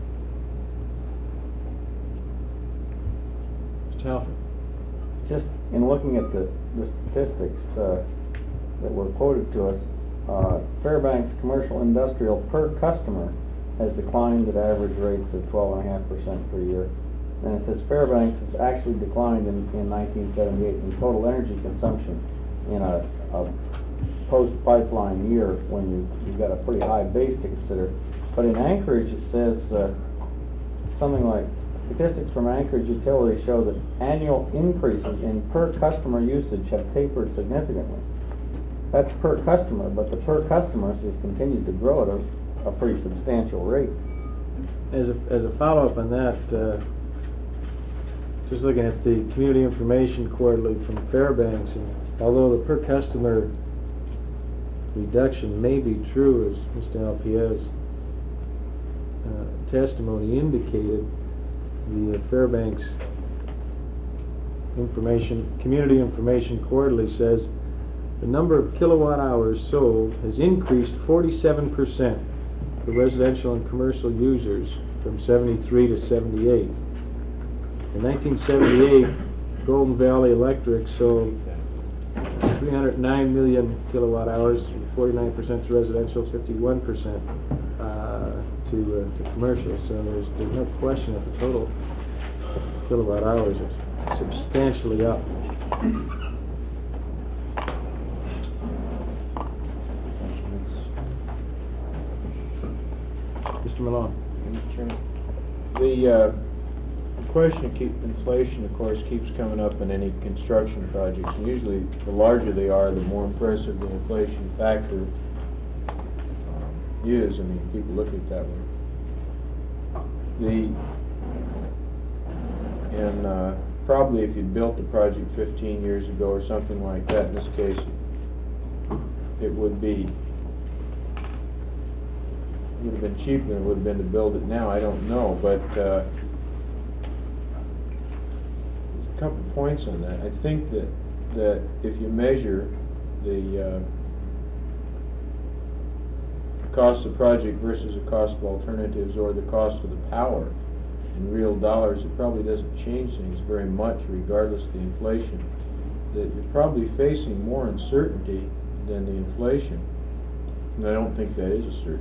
S1: Mr. Halford.
S10: Just in looking at the statistics that were quoted to us, Fairbanks Commercial Industrial per customer has declined at average rates of 12.5% per year. And it says Fairbanks has actually declined in 1978 in total energy consumption in a post-pipeline year when you've got a pretty high base to consider. But in Anchorage it says something like, statistics from Anchorage Utilities show that annual increases in per customer usage have tapered significantly. That's per customer, but the per customer has continued to grow at a pretty substantial rate.
S1: As a follow-up on that, just looking at the Community Information Quarterly from Fairbanks, and although the per customer reduction may be true, as Mr. Alpiez's testimony indicated, the Fairbanks
S2: Community Information Quarterly says the number of kilowatt hours sold has increased 47% for residential and commercial users from 73 to 78. In 1978, Golden Valley Electric sold 309 million kilowatt hours, 49% to residential, 51% to commercial. So there's no question that the total kilowatt hours are substantially up. Mr. Malone.
S11: The question of inflation, of course, keeps coming up in any construction projects. And usually, the larger they are, the more impressive the inflation factor is. I mean, people look at it that way. Probably if you'd built the project 15 years ago or something like that, in this case, it would have been cheaper than it would have been to build it now. I don't know, but there's a couple points on that. I think that if you measure the cost of the project versus the cost of alternatives or the cost of the power in real dollars, it probably doesn't change things very much regardless of the inflation. That you're probably facing more uncertainty than the inflation, and I don't think that is a certainty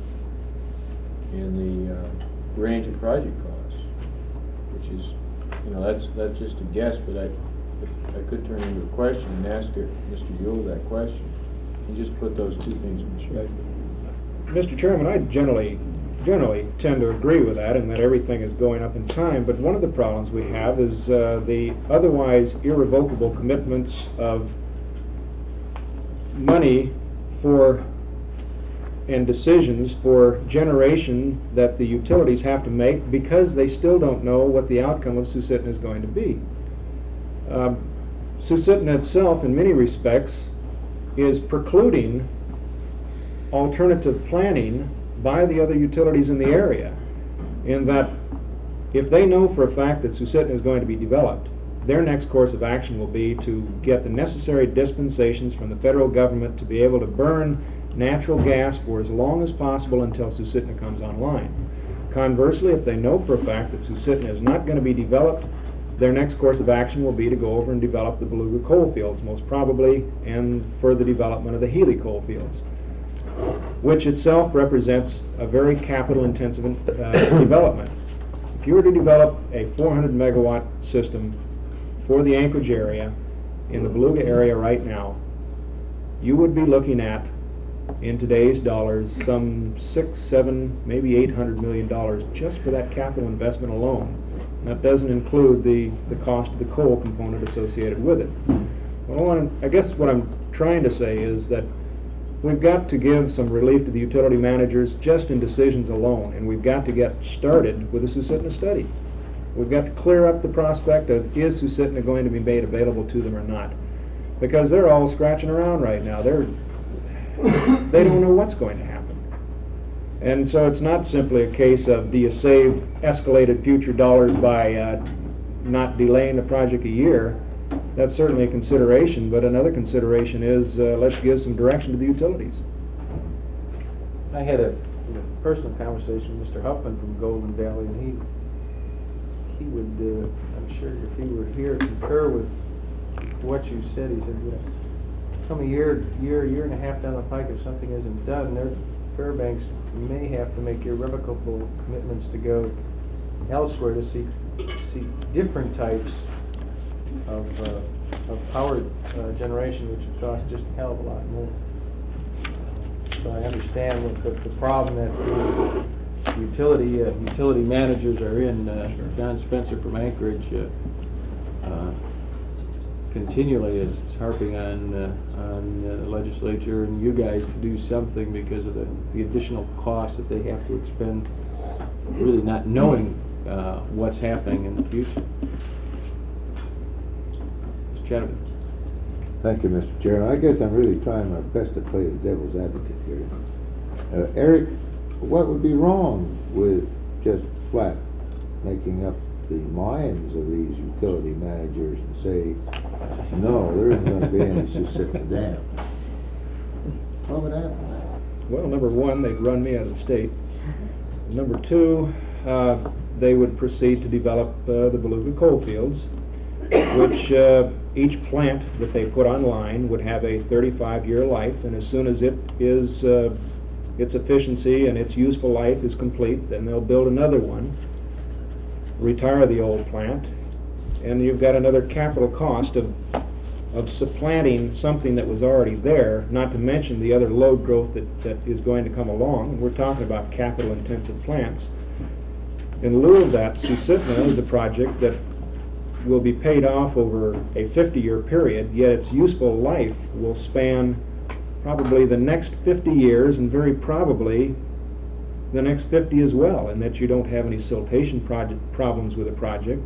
S11: in the range of project costs, which is, that's just a guess, but I could turn into a question and ask Mr. Buell that question and just put those two things in perspective.
S2: Mr. Chairman, I generally tend to agree with that, and that everything is going up in time, but one of the problems we have is the otherwise irrevocable commitments of money for and decisions for generation that the utilities have to make because they still don't know what the outcome of Susitna is going to be. Susitna itself, in many respects, is precluding alternative planning by the other utilities in the area, in that if they know for a fact that Susitna is going to be developed, their next course of action will be to get the necessary dispensations from the federal government to be able to burn natural gas for as long as possible until Susitna comes online. Conversely, if they know for a fact that Susitna is not going to be developed, their next course of action will be to go over and develop the Beluga coal fields, most probably, and further development of the Healy coal fields, which itself represents a very capital-intensive development. If you were to develop a 400 megawatt system for the Anchorage area, in the Beluga area right now, you would be looking at, in today's dollars, some $600, $700, maybe $800 million just for that capital investment alone. That doesn't include the cost of the coal component associated with it. Well, I guess what I'm trying to say is that we've got to give some relief to the utility managers just in decisions alone, and we've got to get started with a Susitna study. We've got to clear up the prospect of, is Susitna going to be made available to them or not? Because they're all scratching around right now. They don't know what's going to happen. And so it's not simply a case of, do you save escalated future dollars by not delaying the project a year? That's certainly a consideration, but another consideration is let's give some direction to the utilities.
S1: I had a personal conversation with Mr. Huffman from Golden Valley, and he would, I'm sure if he were here, concur with what you said. He said, come a year and a half down the pike, if something isn't done, Fairbanks may have to make irrevocable commitments to go elsewhere to see different types of power generation, which would cost just a hell of a lot more. So I understand what the problem that the utility managers are in. Don Spencer from Anchorage continually is harping on the legislature and you guys to do something because of the additional costs that they have to expend, really not knowing what's happening in the future. Mr. Chatterton.
S3: Thank you, Mr. Chairman. I guess I'm really trying my best to play the devil's advocate here. Eric, what would be wrong with just flat making up the minds of these utility managers and say, no, there isn't gonna be any Susitna Dam? What would happen?
S2: Well, number one, they'd run me out of the state. Number two, they would proceed to develop the Beluga coal fields, which each plant that they put online would have a 35-year life, and as soon as it is its efficiency and its useful life is complete, then they'll build another one, retire the old plant, and you've got another capital cost of supplanting something that was already there, not to mention the other load growth that is going to come along. And we're talking about capital-intensive plants. In lieu of that, Susitna is a project that will be paid off over a 50-year period, yet its useful life will span probably the next 50 years and very probably the next 50 as well, and that you don't have any siltation problems with a project.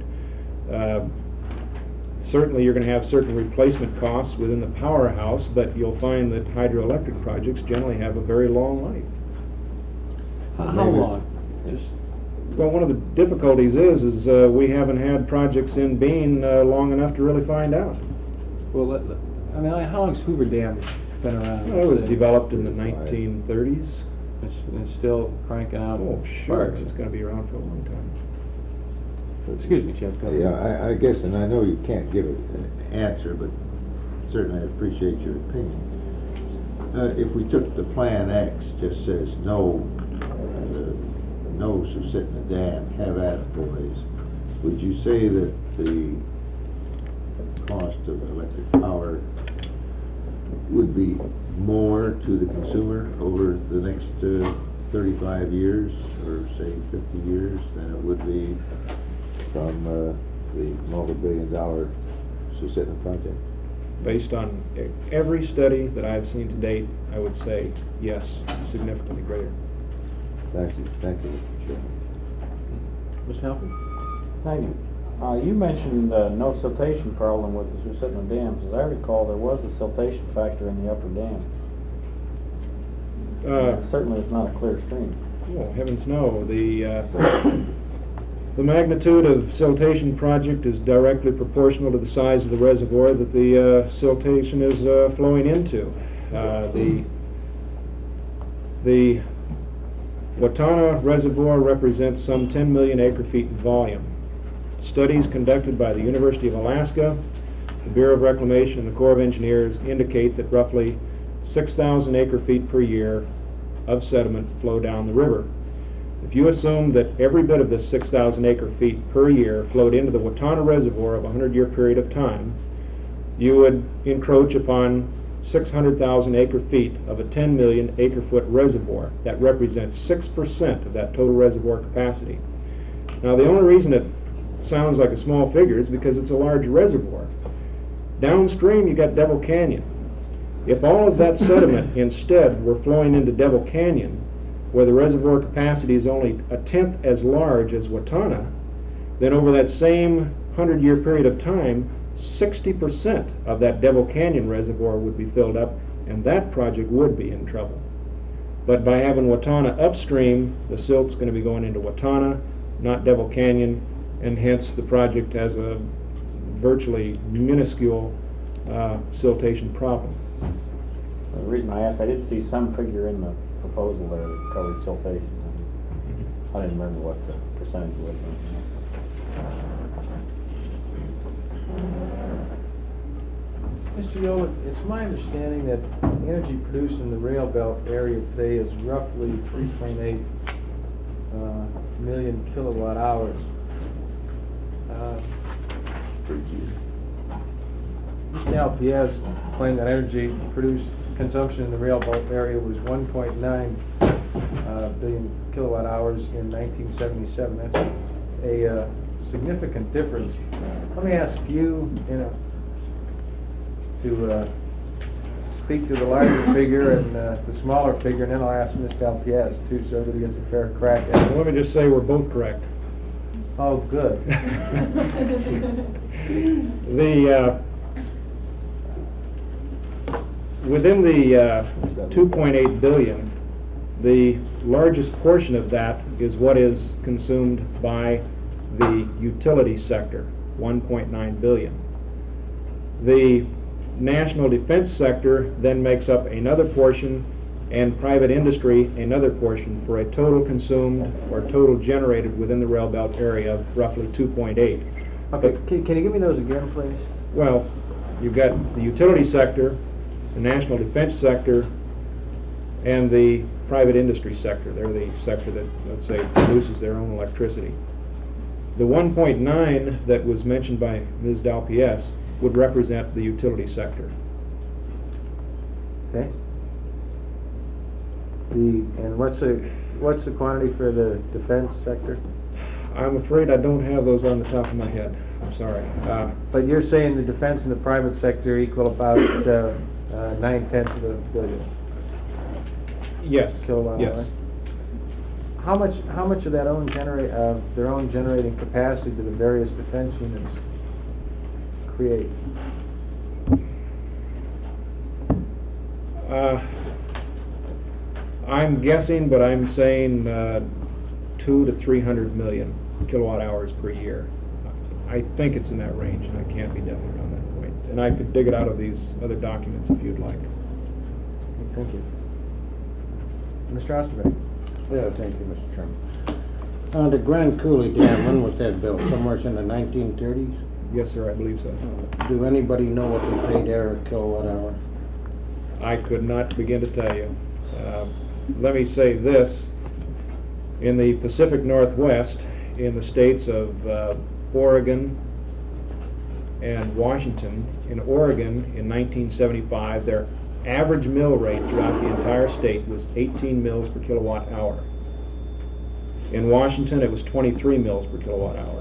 S2: Certainly you're going to have certain replacement costs within the powerhouse, but you'll find that hydroelectric projects generally have a very long life.
S1: How long? Just
S2: Well, one of the difficulties is we haven't had projects in being long enough to really find out.
S1: well, I mean, how long's Hoover Dam been around?
S2: Well, it was developed in the 1930s.
S1: It's still cranking out.
S2: Oh, sure, it's going to be around for a long time.
S1: Excuse me, Chad. go ahead.
S3: Yeah, I guess, and I know you can't give an answer, but certainly I appreciate your opinion. If we took the Plan X, just says no Susitna Dam, have at it, boys, would you say that the cost of electric power would be more to the consumer over the next 35 years, or say 50 years, than it would be from the multi-billion-dollar Susitna project?
S2: Based on every study that I've seen to date, I would say yes, significantly greater.
S3: Thank you, Mr. Chairman.
S1: Mr. Halpern?
S10: Thank you. You mentioned no siltation problem with the Susitna dams. As I recall, there was a siltation factor in the upper dam. Certainly it's not a clear stream.
S2: Oh, heavens no. The magnitude of siltation project is directly proportional to the size of the reservoir that the siltation is flowing into. The Watana Reservoir represents some 10 million acre-feet in volume. Studies conducted by the University of Alaska, the Bureau of Reclamation, and the Corps of Engineers indicate that roughly 6,000 acre-feet per year of sediment flow down the river. If you assume that every bit of this 6,000 acre-feet per year flowed into the Watana Reservoir of a 100-year period of time, you would encroach upon 600,000 acre-feet of a 10 million acre-foot reservoir. That represents 6% of that total reservoir capacity. Now, the only reason it sounds like a small figure is because it's a large reservoir. Downstream, you got Devil Canyon. If all of that sediment instead were flowing into Devil Canyon, where the reservoir capacity is only a tenth as large as Watana, then over that same 100-year period of time, 60% of that Devil Canyon reservoir would be filled up, and that project would be in trouble. But by having Watana upstream, the silt's going to be going into Watana, not Devil Canyon, and hence the project has a virtually minuscule siltation problem.
S10: The reason I asked, I did see some figure in the proposal there that covered siltation. I didn't remember what the percentage was.
S1: Mr. Yola, it's my understanding that the energy produced in the rail belt area today is roughly 3.8 million kilowatt hours. Mr. Alpiez claimed that energy produced consumption in the rail belt area was 1.9 billion kilowatt hours in 1977. That's a significant difference. Let me ask you, to speak to the larger figure and the smaller figure, and then I'll ask Mr. Alpiez too, so everybody gets a fair crack at it.
S2: Let me just say we're both correct.
S1: Oh, good.
S2: Within the 2.8 billion, the largest portion of that is what is consumed by the utility sector, 1.9 billion. The national defense sector then makes up another portion, and private industry another portion, for a total consumed or total generated within the rail belt area of roughly 2.8.
S1: Okay, can you give me those again, please?
S2: Well, you've got the utility sector, the national defense sector, and the private industry sector. They're the sector that, let's say, produces their own electricity. The 1.9 that was mentioned by Ms. Dalpies would represent the utility sector.
S1: Okay. And what's the quantity for the defense sector?
S2: I'm afraid I don't have those on the top of my head. I'm sorry.
S1: But you're saying the defense and the private sector equal about 9/10 of the billion?
S2: Yes.
S1: Kilowatt
S2: Yes.
S1: hour? How much of that their own generating capacity do the various defense units create?
S2: I'm guessing, but I'm saying 200 to 300 million kilowatt hours per year. I think it's in that range, and I can't be definite on that point. And I could dig it out of these other documents if you'd like.
S1: Thank you. Mr. Osterbeck?
S9: Yeah, thank you, Mr. Chairman. The Grand Coulee Dam, when was that built? Somewhere in the 1930s?
S2: Yes, sir, I believe so.
S9: Do anybody know what they paid there a kilowatt hour?
S2: I could not begin to tell you. Let me say this. In the Pacific Northwest, in the states of Oregon and Washington, in Oregon in 1975, their average mill rate throughout the entire state was 18 mills per kilowatt hour. In Washington, it was 23 mills per kilowatt hour.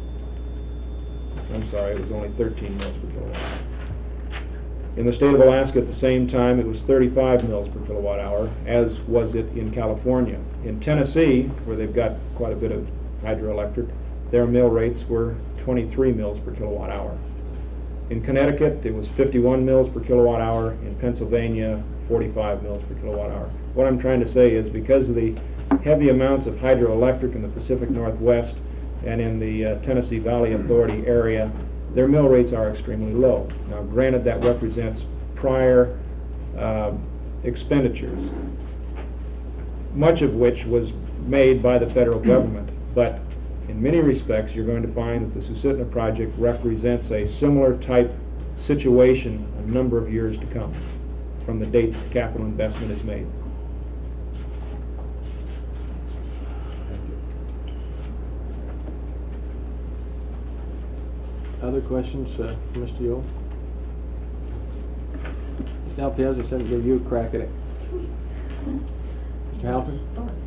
S2: I'm sorry, it was only 13 mills per kilowatt hour. In the state of Alaska at the same time, it was 35 mills per kilowatt hour, as was it in California. In Tennessee, where they've got quite a bit of hydroelectric, their mill rates were 23 mills per kilowatt hour. In Connecticut, it was 51 mills per kilowatt hour. In Pennsylvania, 45 mills per kilowatt hour. What I'm trying to say is, because of the heavy amounts of hydroelectric in the Pacific Northwest and in the Tennessee Valley Authority area, their mill rates are extremely low. Now, granted, that represents prior expenditures, much of which was made by the federal government, but in many respects, you're going to find that the Susitna project represents a similar type situation a number of years to come from the date the capital investment is made.
S1: Other questions for Mr. Yule? Mr. Dalpies, I said to give you a crack at it. Mr. Halpin?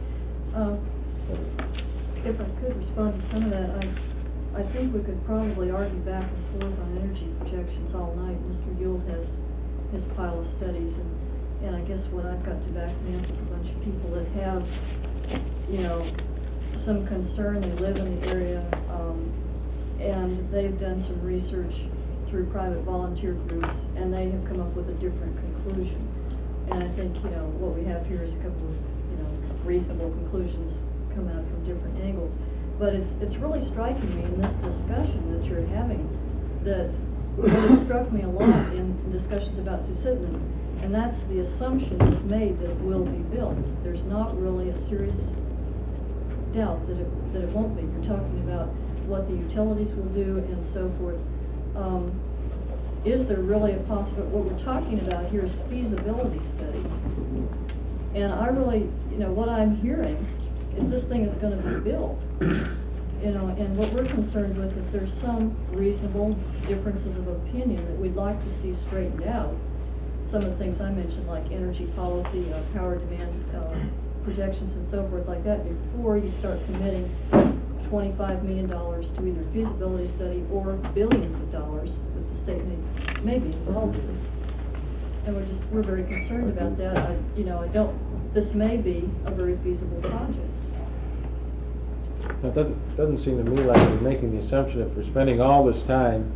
S4: If I could respond to some of that, I think we could probably argue back and forth on energy projections all night. Mr. Yule has his pile of studies, and I guess what I've got to back me up is a bunch of people that have, you know, some concern. They live in the area, and they've done some research through private volunteer groups, and they have come up with a different conclusion. And I think, you know, what we have here is a couple of, you know, reasonable conclusions come out from different angles. But it's really striking me in this discussion that you're having that what has struck me a lot in discussions about Susitna, and that's the assumption that's made that it will be built. There's not really a serious doubt that it won't be. You're talking about what the utilities will do and so forth. Is there really a possibility? What we're talking about here is feasibility studies. And I really, you know, what I'm hearing is this thing is going to be built. You know, and what we're concerned with is there's some reasonable differences of opinion that we'd like to see straightened out. Some of the things I mentioned, like energy policy, power demand projections and so forth like that, before you start committing $25 million to either feasibility study or billions of dollars that the state may be involved in. And we're very concerned about that. This may be a very feasible project.
S1: Now, it doesn't seem to me like we're making the assumption that we're spending all this time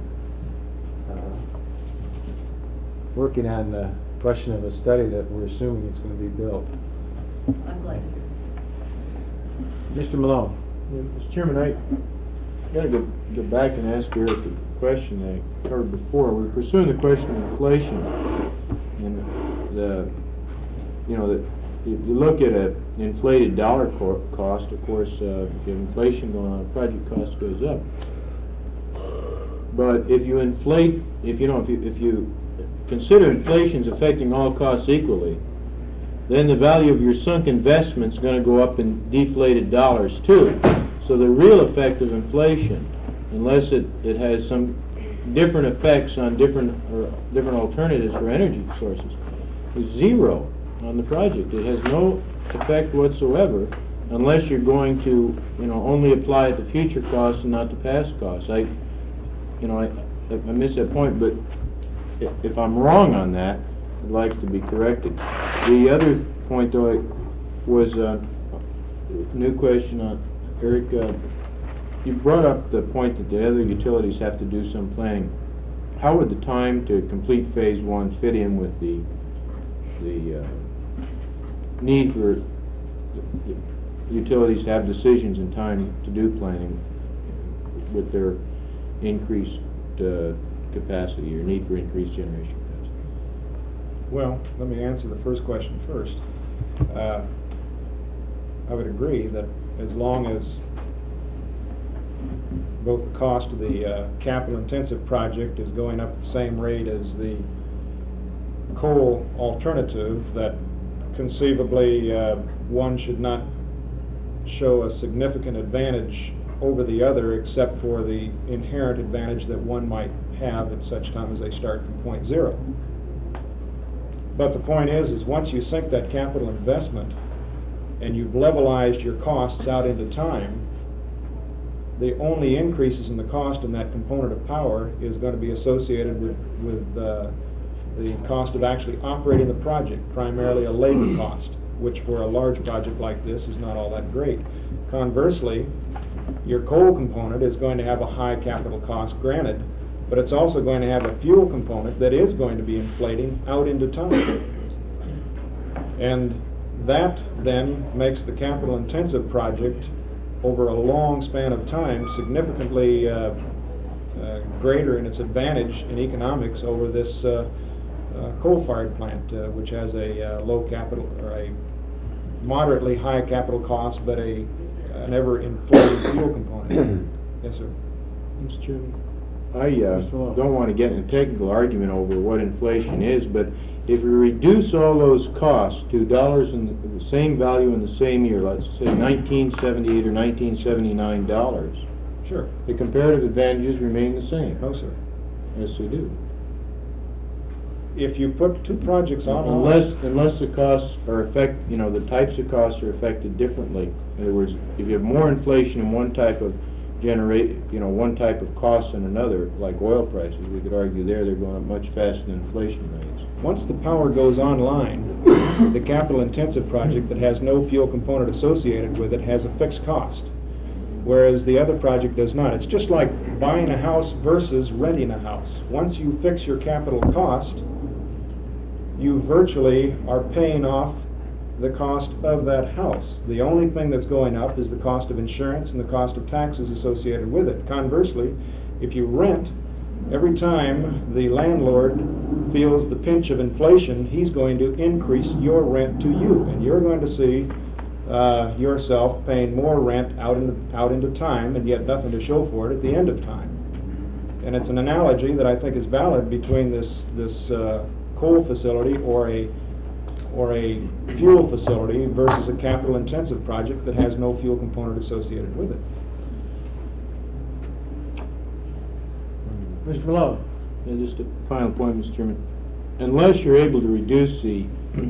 S1: working on the question of a study that we're assuming it's going to be built.
S4: I'm glad to hear.
S1: Mr. Malone.
S11: Mr. Chairman, gotta go back and ask Eric a question that I covered before. We're pursuing the question of inflation. And if you look at an inflated dollar cost, of course, if you have inflation going on, project cost goes up. But if you inflate, if you consider inflation's affecting all costs equally, then the value of your sunk investment's going to go up in deflated dollars too. So the real effect of inflation, unless it has some different effects on different alternatives for energy sources, is zero on the project. It has no effect whatsoever unless you're going to, only apply it to future costs and not to past costs. I missed that point, but if I'm wrong on that, I'd like to be corrected. The other point, though, was a new question on Eric. You brought up the point that the other utilities have to do some planning. How would the time to complete phase one fit in with the need for utilities to have decisions in time to do planning with their increased capacity or need for increased generation capacity?
S2: Well, let me answer the first question first. I would agree that as long as both the cost of the capital-intensive project is going up at the same rate as the coal alternative, that conceivably one should not show a significant advantage over the other except for the inherent advantage that one might have at such time as they start from point zero. But the point is once you sink that capital investment and you've levelized your costs out into time, the only increases in the cost in that component of power is going to be associated with the cost of actually operating the project, primarily a labor cost, which for a large project like this is not all that great. Conversely, your coal component is going to have a high capital cost, granted, but it's also going to have a fuel component that is going to be inflating out into time. And that then makes the capital intensive project over a long span of time significantly greater in its advantage in economics over this coal-fired plant, which has a low capital or a moderately high capital cost, but an ever-inflating fuel component. Yes, sir.
S11: Mr. Chairman, I don't want to get in a technical argument over what inflation is, but if we reduce all those costs to dollars in the same value in the same year, let's say 1978 or 1979 dollars,
S2: sure,
S11: the comparative advantages remain the same.
S2: No, sir.
S11: Yes, they do.
S2: If you put two projects on,
S11: unless the costs are the types of costs are affected differently. In other words, if you have more inflation in one type of one type of cost than another, like oil prices, we could argue they're going up much faster than inflation rates.
S2: Once the power goes online, the capital intensive project that has no fuel component associated with it has a fixed cost, whereas the other project does not. It's just like buying a house versus renting a house. Once you fix your capital cost, you virtually are paying off the cost of that house. The only thing that's going up is the cost of insurance and the cost of taxes associated with it. Conversely, if you rent, every time the landlord feels the pinch of inflation, he's going to increase your rent to you, and you're going to see yourself paying more rent out into time, and yet nothing to show for it at the end of time. And it's an analogy that I think is valid between this coal facility or a fuel facility versus a capital intensive project that has no fuel component associated with it.
S1: Mr. Malone.
S11: And just a final point, Mr. Chairman. Unless you're able to reduce the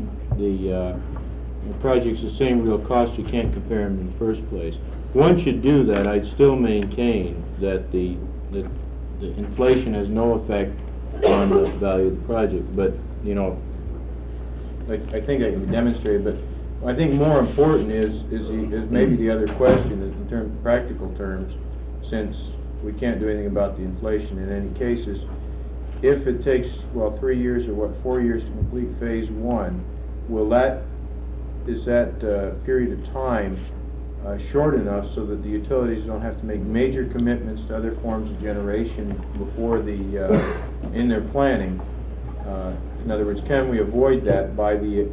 S11: projects the same real cost, you can't compare them in the first place. Once you do that, I'd still maintain that the inflation has no effect on the value of the project. But I think I can demonstrate it. But I think more important is maybe the other question in terms of practical terms, since we can't do anything about the inflation in any cases. If it takes 3 years or 4 years to complete phase one, is that period of time short enough so that the utilities don't have to make major commitments to other forms of generation before in their planning. In other words, can we avoid that by a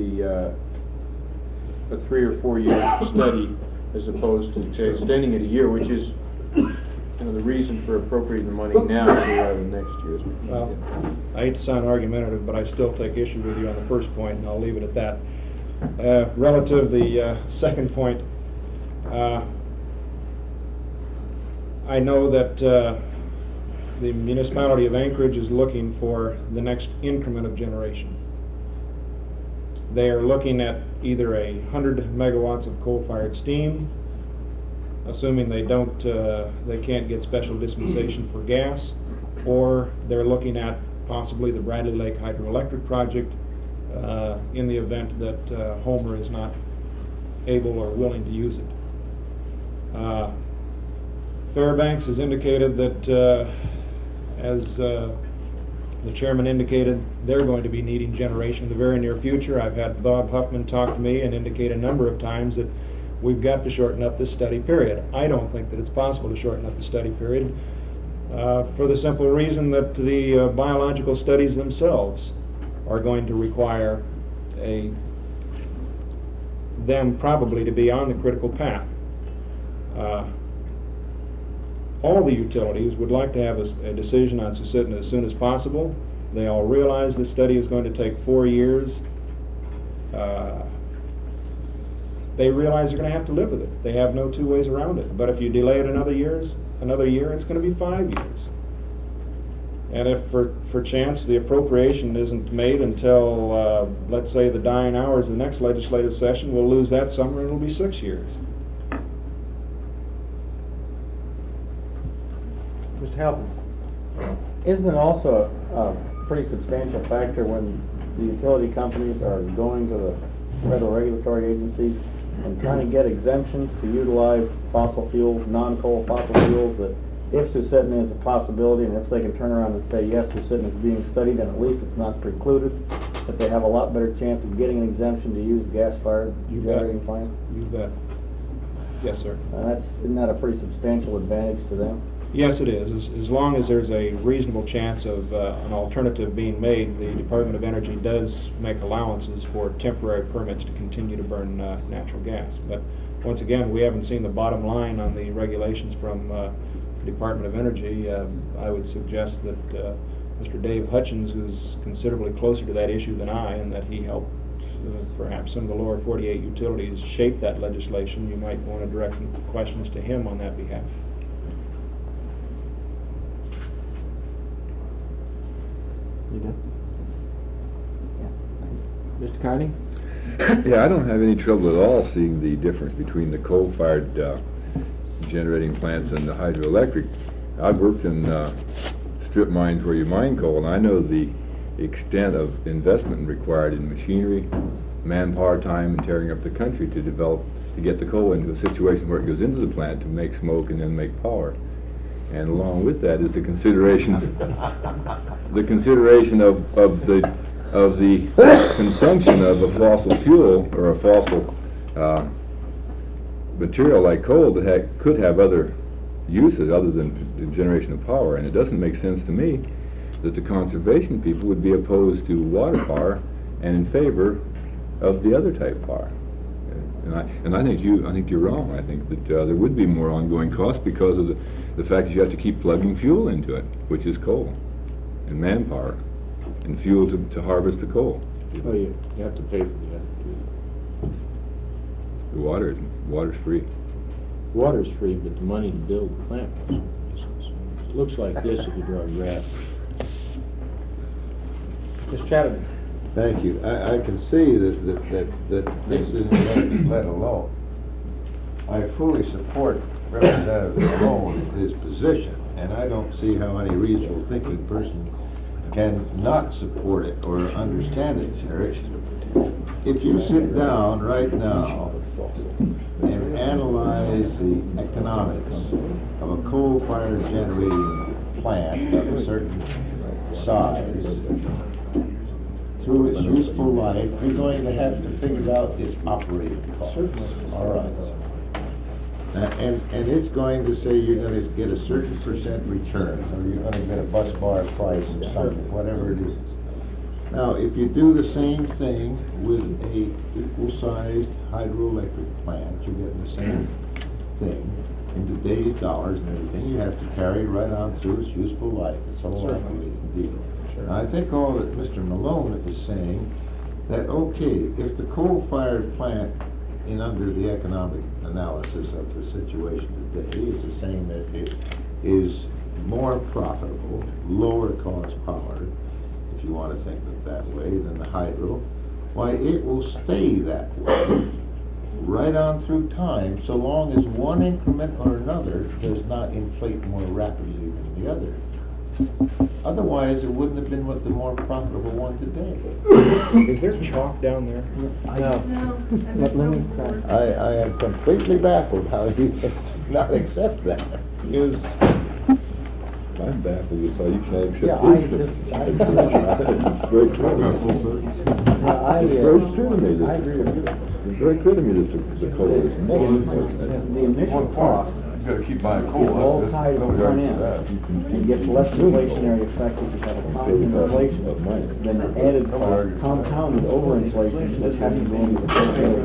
S11: 3 or 4 year study as opposed to extending it a year, which is the reason for appropriating the money now rather than next year.
S12: Well, I hate to sound argumentative, but I still take issue with you on the first point, and I'll leave it at that. Relative to the second point, I know that the municipality of Anchorage is looking for the next increment of generation. They are looking at either 100 megawatts of coal-fired steam, assuming they can't get special dispensation for gas, or they're looking at possibly the Bradley Lake hydroelectric project in the event that Homer is not able or willing to use it. Fairbanks has indicated that, as the chairman indicated, they're going to be needing generation in the very near future. I've had Bob Huffman talk to me and indicate a number of times that we've got to shorten up this study period. I don't think that it's possible to shorten up the study period for the simple reason that the biological studies themselves are going to require them probably to be on the critical path. All the utilities would like to have a decision on Susitna as soon as possible. They all realize this study is going to take 4 years. They realize they're going to have to live with it. They have no two ways around it. But if you delay it another year, it's going to be 5 years. And if for chance the appropriation isn't made until, let's say, the dying hours of the next legislative session, we'll lose that summer and it'll be 6 years.
S1: Mr. Halpin.
S10: Isn't it also a pretty substantial factor when the utility companies are going to the federal regulatory agencies and trying to get exemptions to utilize fossil fuels, non-coal fossil fuels, that if Susitna is a possibility and if they can turn around and say, yes, Susitna is being studied and at least it's not precluded, that they have a lot better chance of getting an exemption to use gas-fired generating plant?
S12: You bet. Yes, sir.
S10: Isn't that a pretty substantial advantage to them?
S12: Yes, it is. As long as there's a reasonable chance of an alternative being made, the Department of Energy does make allowances for temporary permits to continue to burn natural gas. But once again, we haven't seen the bottom line on the regulations from the Department of Energy. I would suggest that Mr. Dave Hutchins, who's considerably closer to that issue than I, and that he helped perhaps some of the lower 48 utilities shape that legislation, you might want to direct some questions to him on that behalf.
S1: You done? Yeah. Mr. Carney?
S13: Yeah, I don't have any trouble at all seeing the difference between the coal-fired generating plants and the hydroelectric. I've worked in strip mines where you mine coal, and I know the extent of investment required in machinery, manpower time, and tearing up the country to get the coal into a situation where it goes into the plant to make smoke and then make power. And along with that is the consideration of the consumption of a fossil fuel or a fossil material like coal that could have other uses other than the generation of power. And it doesn't make sense to me that the conservation people would be opposed to water power and in favor of the other type of power. And I think you're wrong. I think that there would be more ongoing costs because of the fact that you have to keep plugging fuel into it, which is coal, and manpower, and fuel to harvest the coal.
S2: Well, you have to pay for the other too.
S13: The water's free.
S2: Water's free, but the money to build the plant wasn't. It looks like this if you draw a graph.
S1: Mr. Chatterton.
S3: Thank you. I can see that this isn't going to be let alone. I fully support Representative Malone in his position, and I don't see how any reasonable thinking person can not support it or understand its direction. If you sit down right now and analyze the economics of a coal-fired generating plant of a certain size, through its useful life, you're going to have to figure out its operating costs. All right. And it's going to say you're gonna get a certain percent return, or you're gonna get a bus bar price or something, whatever it is. Now, if you do the same thing with a equal-sized hydroelectric plant, you're getting the same thing in today's dollars and everything. You have to carry it right on through its useful life. It's a whole operating deal. Now, I think all that Mr. Malone is saying that, okay, if the coal-fired plant in under the economic analysis of the situation today is saying that it is more profitable, lower cost power, if you want to think of it that way, than the hydro, why, it will stay that way right on through time, so long as one increment or another does not inflate more rapidly than the other. Otherwise, it wouldn't have been what the more profitable one today.
S12: Is there chalk down there?
S3: I am completely baffled how you can not accept that.
S12: Is
S13: I'm baffled with how you can accept
S10: Yeah,
S13: this. It's very clear. It's very clear to me that.
S10: I agree with you.
S13: It's very clear to me that the coal is
S10: The initial cost
S7: You gotta keep buying
S10: is
S7: coal,
S10: all
S7: that's,
S10: tied to the
S7: nobody
S10: front
S7: argues
S10: end.
S7: with that.
S10: And gets less inflationary effect if you have a constant inflation than the added cost compounded over inflation that's having to go into the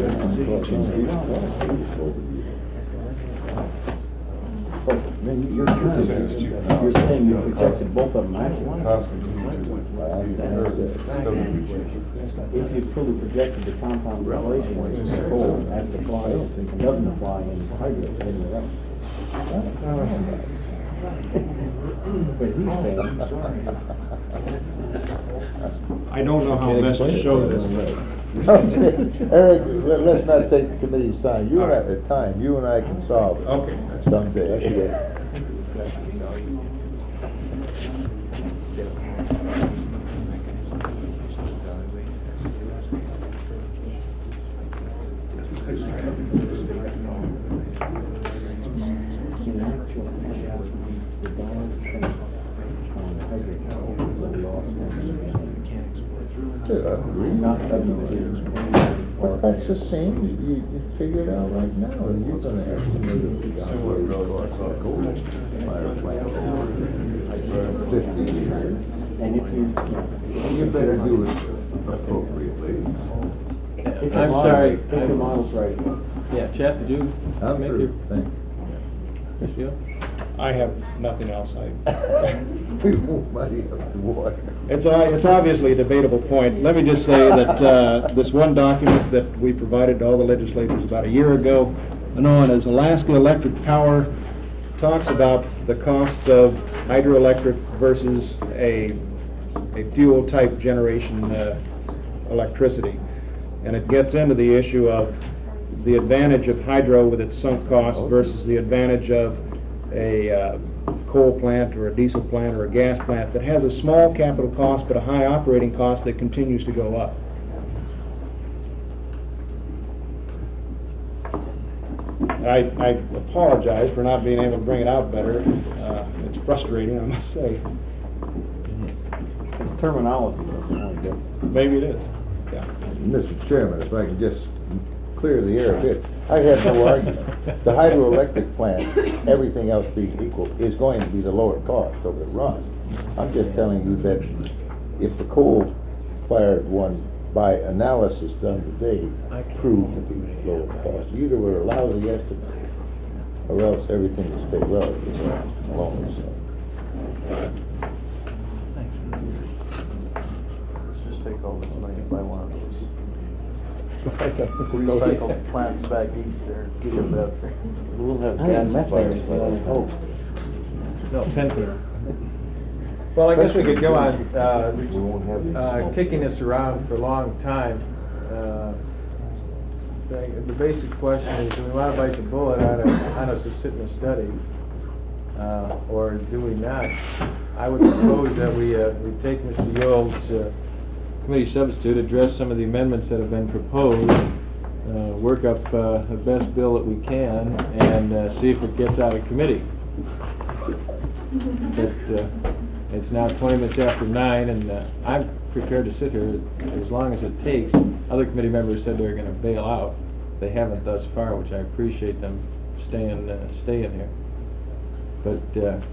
S10: But then you're saying you projected both of them actually.
S7: Cost continues to, still gonna be cheap.
S10: If you truly projected the compound inflation in coal as it applies, and doesn't apply in hydro, then you're right. But he's saying,
S12: I don't know how best to show this.
S3: Okay, Eric, let's not take the committee's time. You and I, at time, you and I can solve it.
S12: Okay.
S3: Someday.
S10: in actual fact, the dollar cent on hydro is a loss not subdivision.
S3: But that's the same, you figure it out right now, and you're gonna estimate the fire plant 50 years.
S10: And if
S3: You better do it appropriately.
S1: I'm sorry.
S10: Take your models right.
S1: Yeah, Chad, did you
S3: I'm
S1: make
S3: through,
S1: your,
S3: thanks.
S1: Mr. Yule?
S12: I have nothing else.
S3: We won't muddy up the water.
S12: It's obviously a debatable point. Let me just say that this one document that we provided to all the legislators about a year ago, known as Alaska Electric Power, talks about the costs of hydroelectric versus a fuel-type generation electricity. And it gets into the issue of the advantage of hydro with its sunk cost versus the advantage of a coal plant or a diesel plant or a gas plant that has a small capital cost but a high operating cost that continues to go up. I apologize for not being able to bring it out better. It's frustrating, I must say.
S10: It's terminology.
S12: Maybe it is. Yeah.
S3: Mr. Chairman, if I can just clear the air a bit, I have no argument. The hydroelectric plant, everything else being equal, is going to be the lower cost over the run. I'm just telling you that if the coal-fired one, by analysis done today, proved to be lower cost, either we're a lousy estimate, or else everything will stay relatively alone.
S5: Let's just take all this money and buy one of those. Recycle plants back east there, get it up there.
S10: We'll have gas methane, we only hope.
S1: No, pentane. Well, I guess we could go on kicking this around for a long time. The basic question is, do we want to bite the bullet on us to sit in a study, or do we not? I would propose that we take Mr. Yule's committee substitute, address some of the amendments that have been proposed, work up the best bill that we can, and see if it gets out of committee. But it's now 20 minutes after 9, and I'm prepared to sit here as long as it takes. Other committee members said they're going to bail out. They haven't thus far, which I appreciate them staying here. But,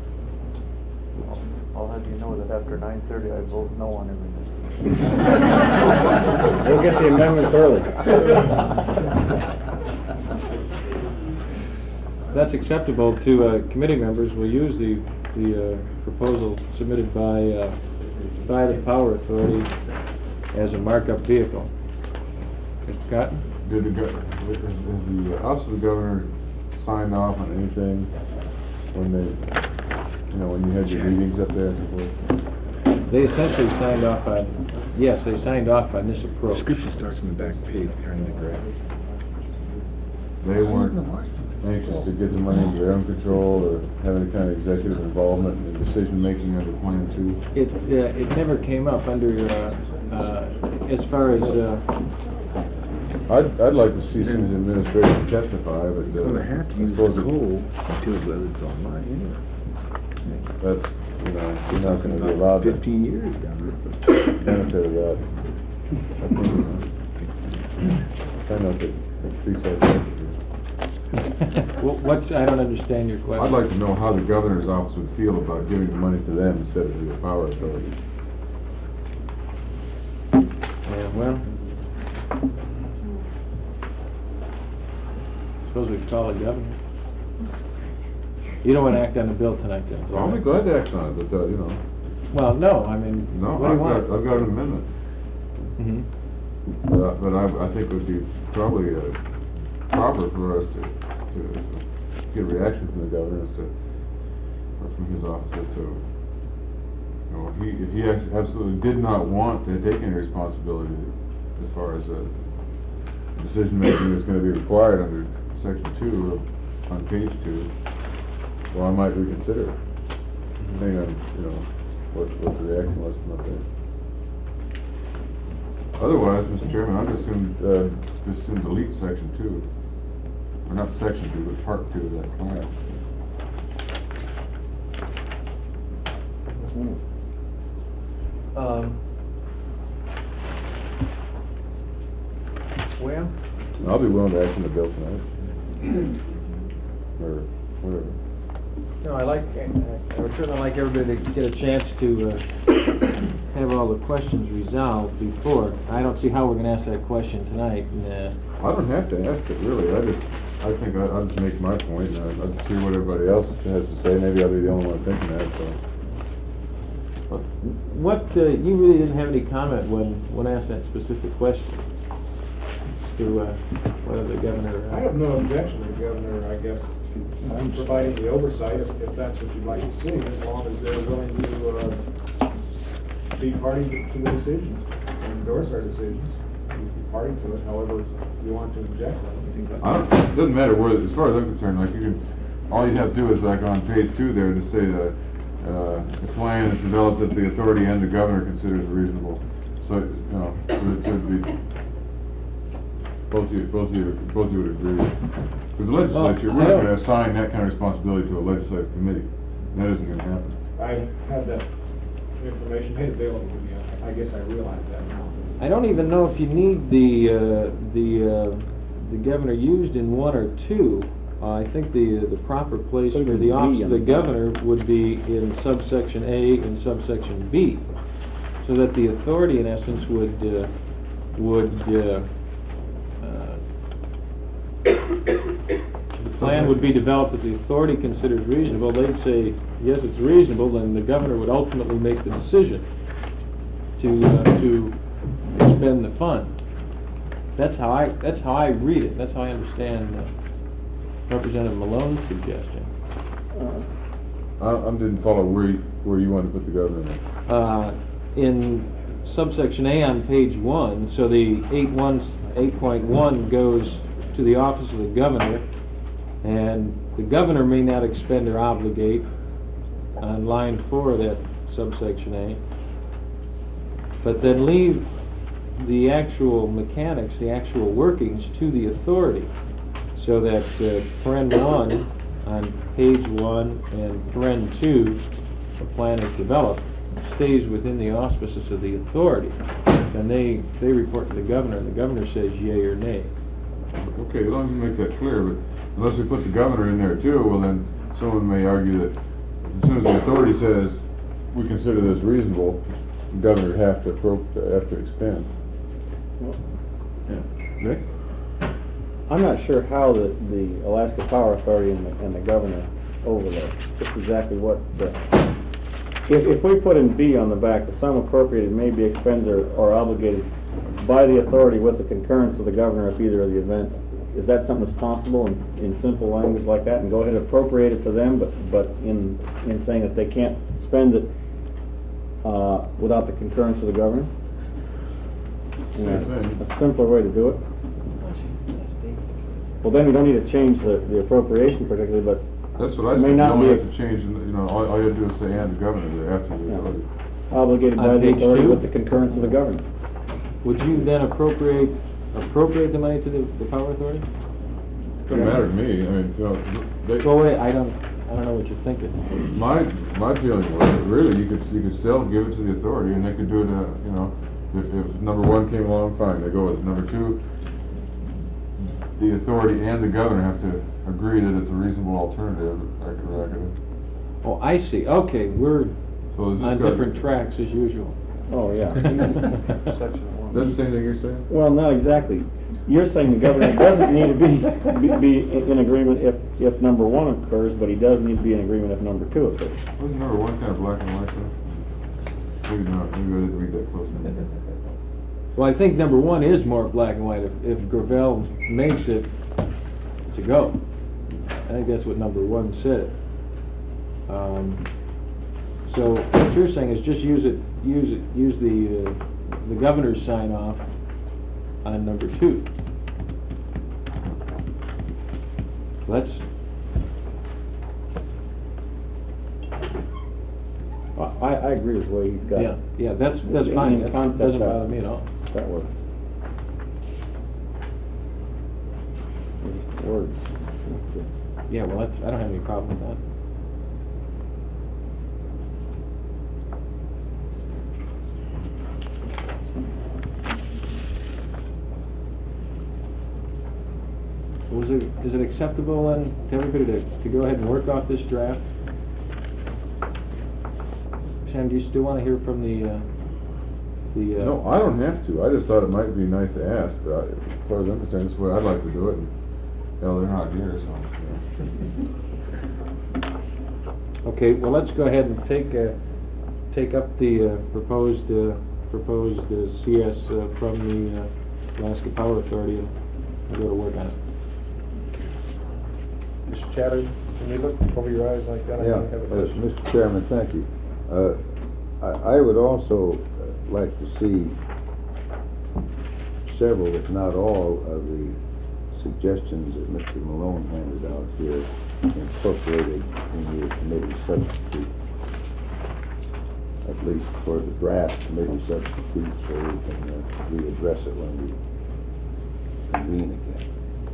S5: I'll have you know that after 9:30, I vote no on everything.
S9: We'll get the amendments early.
S1: if that's acceptable to committee members, we'll use the proposal submitted by the Power Authority as a markup vehicle. Mr. Cotton?
S7: Has the Office of the Governor signed off on anything when they, when you had your meetings up there?
S1: They essentially signed off on, yes, they signed off on this approach.
S13: Description starts on the back page behind the graph.
S7: They weren't anxious to get the money into their own control or have any kind of executive involvement in the decision-making under Plan 2?
S1: It never came up under, as far as...
S7: I'd like to see some of the administration testify, but
S13: You're gonna have to use the coal until it's online anyway.
S7: that's, you're not gonna be allowed to
S13: 15 years down
S7: benefit of that. Try not to be so
S1: What's, I don't understand your question.
S7: I'd like to know how the governor's office would feel about giving the money to them instead of to the Power Authority.
S1: Yeah, well, suppose we could call the governor. You don't want to act on the bill tonight, then? is that
S7: I'll be
S1: right?
S7: glad to act on it, but,
S1: Well, no, I mean,
S7: no,
S1: what do you want?
S7: I've got an amendment.
S1: Mhm.
S7: But I think it would be probably proper for us to get a reaction from the governor as to, or from his office as to, if he absolutely did not want to take any responsibility as far as decision-making that's going to be required under Section 2 on page 2, well, I might reconsider it, depending on, what the reaction was from up there. Otherwise, Mr. Chairman, I'd just soon delete Section 2. Or not Section 2, but Part 2 of that plan.
S1: Well,
S7: I'll be willing to act on the bill tonight. Or whatever.
S1: I would certainly like everybody to get a chance to have all the questions resolved before. I don't see how we're going to ask that question tonight.
S7: I don't have to ask it, really. I think I'll just make my point, and I'll just hear what everybody else has to say. Maybe I'll be the only one thinking that, so.
S1: What, you really didn't have any comment when asked that specific question as to whether the governor...
S12: I have no objection to the governor, I guess, providing the oversight if that's what you'd like to see, as long as they're willing to be party to the decisions, and endorse our decisions, be party to it, however you want to object.
S7: It doesn't matter where, as far as I'm concerned, all you'd have to do is like on page 2 there to say the plan is developed that the authority and the governor considers reasonable. So, so it should be, both of you would agree. Because the legislature, we're not going to assign that kind of responsibility to a legislative committee. That isn't going to happen.
S12: I have that information made available to me. I guess I realize that now.
S1: I don't even know if you need the governor used in 1 or 2. I think the proper place for the office of the governor would be in subsection A and subsection B, so that the authority, in essence, the plan would be developed that the authority considers reasonable. They'd say, yes, it's reasonable, then the governor would ultimately make the decision to expend the fund. That's how I read it. That's how I understand Representative Malone's suggestion.
S7: I didn't follow where you want to put the governor
S1: In subsection A on page 1, so the 8.1 goes to the office of the governor, and the governor may not expend or obligate on line 4 of that subsection A, but then leave the actual mechanics, the actual workings to the authority, so that paren 1 on page 1 and paren 2, the plan is developed, stays within the auspices of the authority. And they report to the governor, and the governor says yea or nay.
S7: Okay, as long as you make that clear, but unless we put the governor in there too, well then, someone may argue that as soon as the authority says, we consider this reasonable, the governor would have to expend. Nick?
S10: I'm not sure how the Alaska Power Authority and the governor overlay, just exactly what the, if we put in B on the back, the sum appropriated may be expended or obligated by the authority with the concurrence of the governor if either of the events, is that something that's possible in simple language like that, and go ahead and appropriate it to them, but in saying that they can't spend it without the concurrence of the governor? A simpler way to do it. Well, then we don't need to change the appropriation particularly, but
S7: that's what I
S10: it may
S7: said. You
S10: not
S7: only
S10: be
S7: have to change, all you have to do is say and the governor there after the authority.
S10: obligated by
S1: On
S10: the
S1: page
S10: authority
S1: 2?
S10: with the concurrence of the governor.
S1: Would you then appropriate the money to the power authority?
S7: Doesn't matter to me, I mean,
S1: Well, wait, I don't know what you're thinking.
S7: my feeling was that really you could still give it to the authority and they could do it, if number one came along, fine, they go with it. Number two, the authority and the governor have to agree that it's a reasonable alternative.
S1: Oh, I see, okay, we're
S7: So it's just
S1: on
S7: gotta-
S1: different tracks as usual.
S10: Oh, yeah.
S5: Section 1.
S7: That's the same thing you're saying?
S10: Well, not exactly. You're saying the governor doesn't need to be in agreement if number one occurs, but he does need to be in agreement if number two occurs.
S7: Wasn't number one kind of black and white though? Maybe not, maybe I didn't read that close enough.
S1: Well, I think number one is more black and white. If Gravel makes it, it's a go. I think that's what number one said. So what you're saying is just use the governor's sign off on number 2. Let's.
S10: I agree with the way he's got it.
S1: Yeah, that's
S10: In
S1: fine. That
S10: concept,
S1: doesn't bother me at all.
S10: That works. Just words.
S1: Yeah, well, I don't have any problem with that. Is it acceptable then to everybody to go ahead and work off this draft? Sam, do you still want to hear from the
S7: No, I don't have to. I just thought it might be nice to ask, but as far as I'm concerned, this is the way I'd like to do it. And, hell, they're not here, so.
S1: Okay, well, let's go ahead and take up the proposed CS from the Alaska Power Authority and go to work on it.
S2: Mr. Chatter, can you look over your eyes like that? I
S3: Yeah,
S2: might have a question.
S3: Mr. Chairman, thank you. I would also like to see several, if not all, of the suggestions that Mr. Malone handed out here incorporated in your committee substitute, at least for the draft committee substitute, so we can readdress it when we convene again.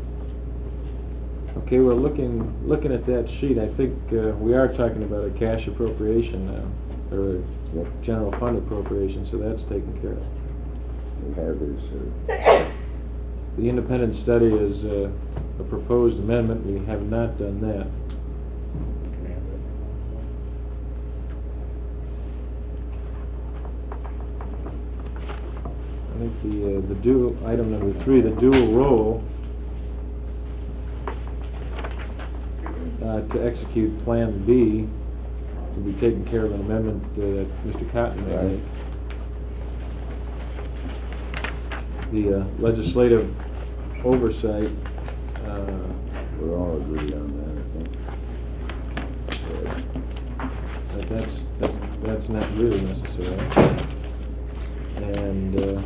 S1: Okay, well, looking at that sheet, I think we are talking about a cash appropriation now, or a general fund appropriation, so that's taken care of.
S3: We have his,
S1: The independent study is a proposed amendment. We have not done that. I think the dual, item number 3, the dual role to execute Plan B will be taken care of an amendment that Mr. Cotton may make. The legislative oversight.
S3: we're all agreed on that, I think.
S1: That's not really necessary. And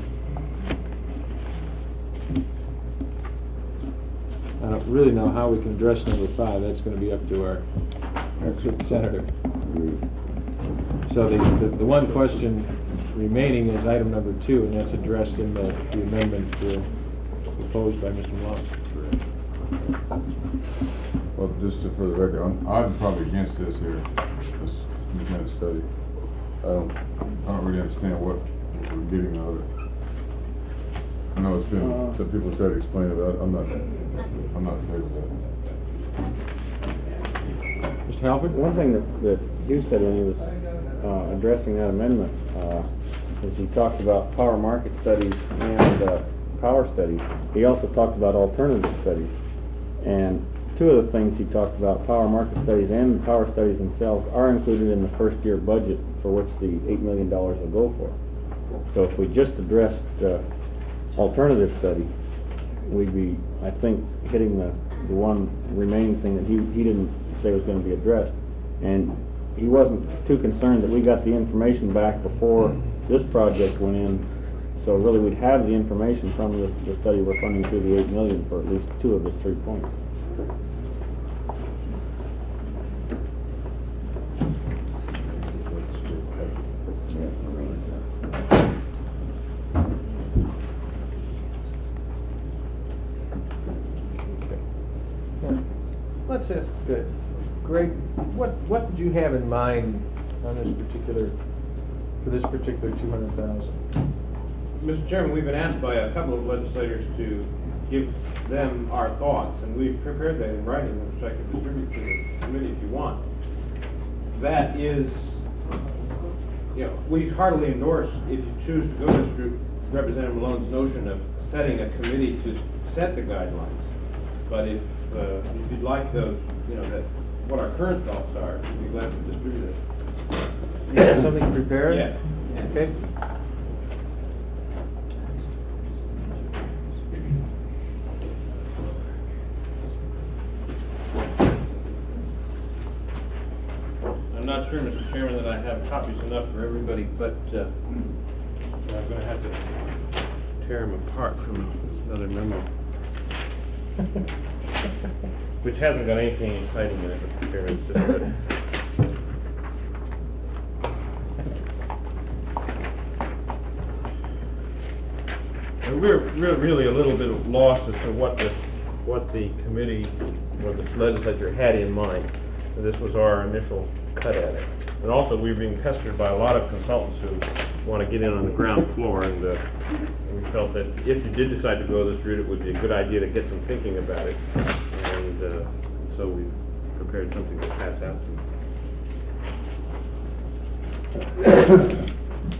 S1: I don't really know how we can address number 5. That's going to be up to our good senator.
S3: Agreed.
S1: So the one question remaining is item number 2, and that's addressed in the amendment proposed by Mr. Long.
S7: Well, just for the record, I'm probably against this here, this kind of study. I don't really understand what we're getting out of it. I know it's been, some people try to explain it, but I'm not in favor of that.
S8: Mr. Halford?
S10: One thing that Hugh said when he was addressing that amendment is he talked about power market studies and power studies. He also talked about alternative studies. And two of the things he talked about, power market studies and power studies themselves, are included in the first year budget for which the $8 million will go for. So if we just addressed alternative study, we'd be, I think, hitting the one remaining thing that he didn't say was going to be addressed. And he wasn't too concerned that we got the information back before this project went in. So really we'd have the information from the study we're funding through the $8 million for at least two of his 3 points.
S1: Let's ask, Greg, what did you have in mind on this particular, for this particular 200,000?
S12: Mr. Chairman, we've been asked by a couple of legislators to give them our thoughts, and we've prepared that in writing, which I could distribute to the committee if you want. That is, we heartily endorse, if you choose to go this route, Representative Malone's notion of setting a committee to set the guidelines. But if you'd like those, that what our current thoughts are, we'd be glad to distribute it.
S1: You have something prepared?
S12: Yeah.
S1: Okay.
S12: I'm not sure, Mr. Chairman, that I have copies enough for everybody, but I'm going to have to tear them apart from another memo. Which hasn't got anything exciting in it, Mr. Chairman. It's just that we're really a little bit lost as to what the committee or the legislature had in mind. And this was our initial cut at it. And also, we're being pestered by a lot of consultants who want to get in on the ground floor, and we felt that if you did decide to go this route, it would be a good idea to get some thinking about it. And so we've prepared something to pass out to you.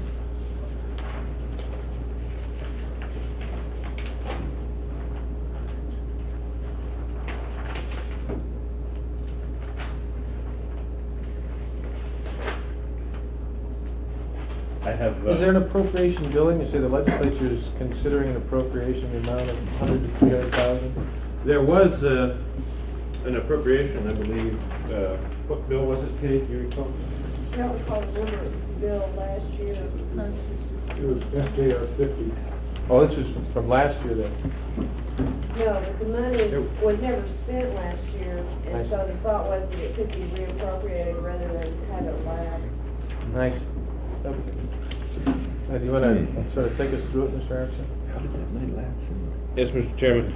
S1: Is there an appropriation billing? You say the legislature is considering an appropriation in the amount of 100 to 300,000?
S12: There was an appropriation, I believe. What bill was it, Kate? Do you recall?
S14: That was called a water bill last year.
S2: It was FJR 50.
S1: Oh, this is from last year then?
S14: No, but the money was never spent last year, and so the thought was that it could be reappropriated rather than have it lapse.
S1: Nice. Okay. Do you want to sort of take us through it, Mr. Erickson?
S2: How did that money lapse?
S12: Yes, Mr. Chairman.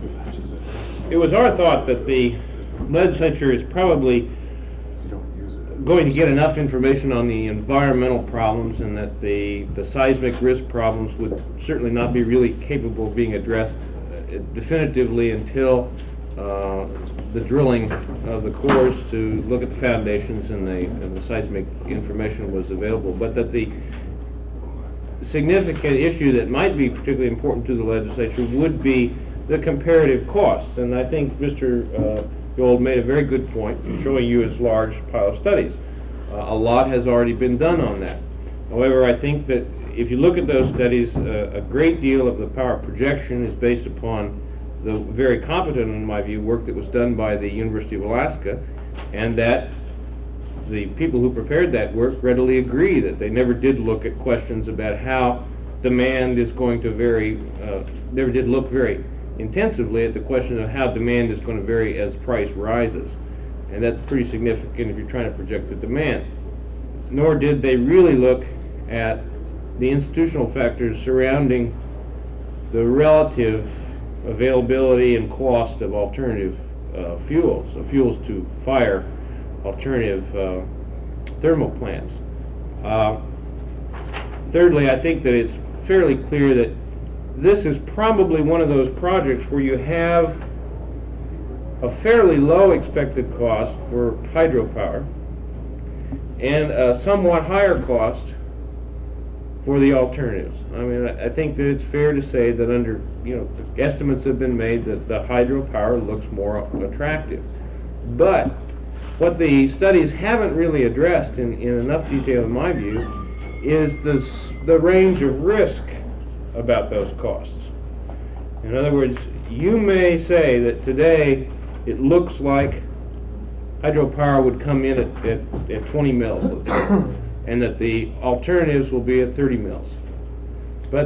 S12: It was our thought that the legislature is probably going to get enough information on the environmental problems, and that the seismic risk problems would certainly not be really capable of being addressed definitively until the drilling of the cores to look at the foundations and the seismic information was available. But that the significant issue that might be particularly important to the legislature would be the comparative costs. And I think Mr. Gold made a very good point in showing you his large pile of studies. A lot has already been done on that. However, I think that if you look at those studies, a great deal of the power projection is based upon the very competent, in my view, work that was done by the University of Alaska, and that the people who prepared that work readily agree that they never did look at questions about how demand is going to vary, never did look very intensively at the question of how demand is going to vary as price rises. And that's pretty significant if you're trying to project the demand. Nor did they really look at the institutional factors surrounding the relative availability and cost of alternative fuels to fire alternative thermal plants. Thirdly, I think that it's fairly clear that this is probably one of those projects where you have
S2: a fairly low expected cost for hydropower and a somewhat higher cost for the alternatives. I mean, I think that it's fair to say that under, estimates have been made that the hydropower looks more attractive. But what the studies haven't really addressed in enough detail, in my view, is the range of risk about those costs. In other words, you may say that today it looks like hydropower would come in at 20 mils, let's say, and that the alternatives will be at 30 mils. But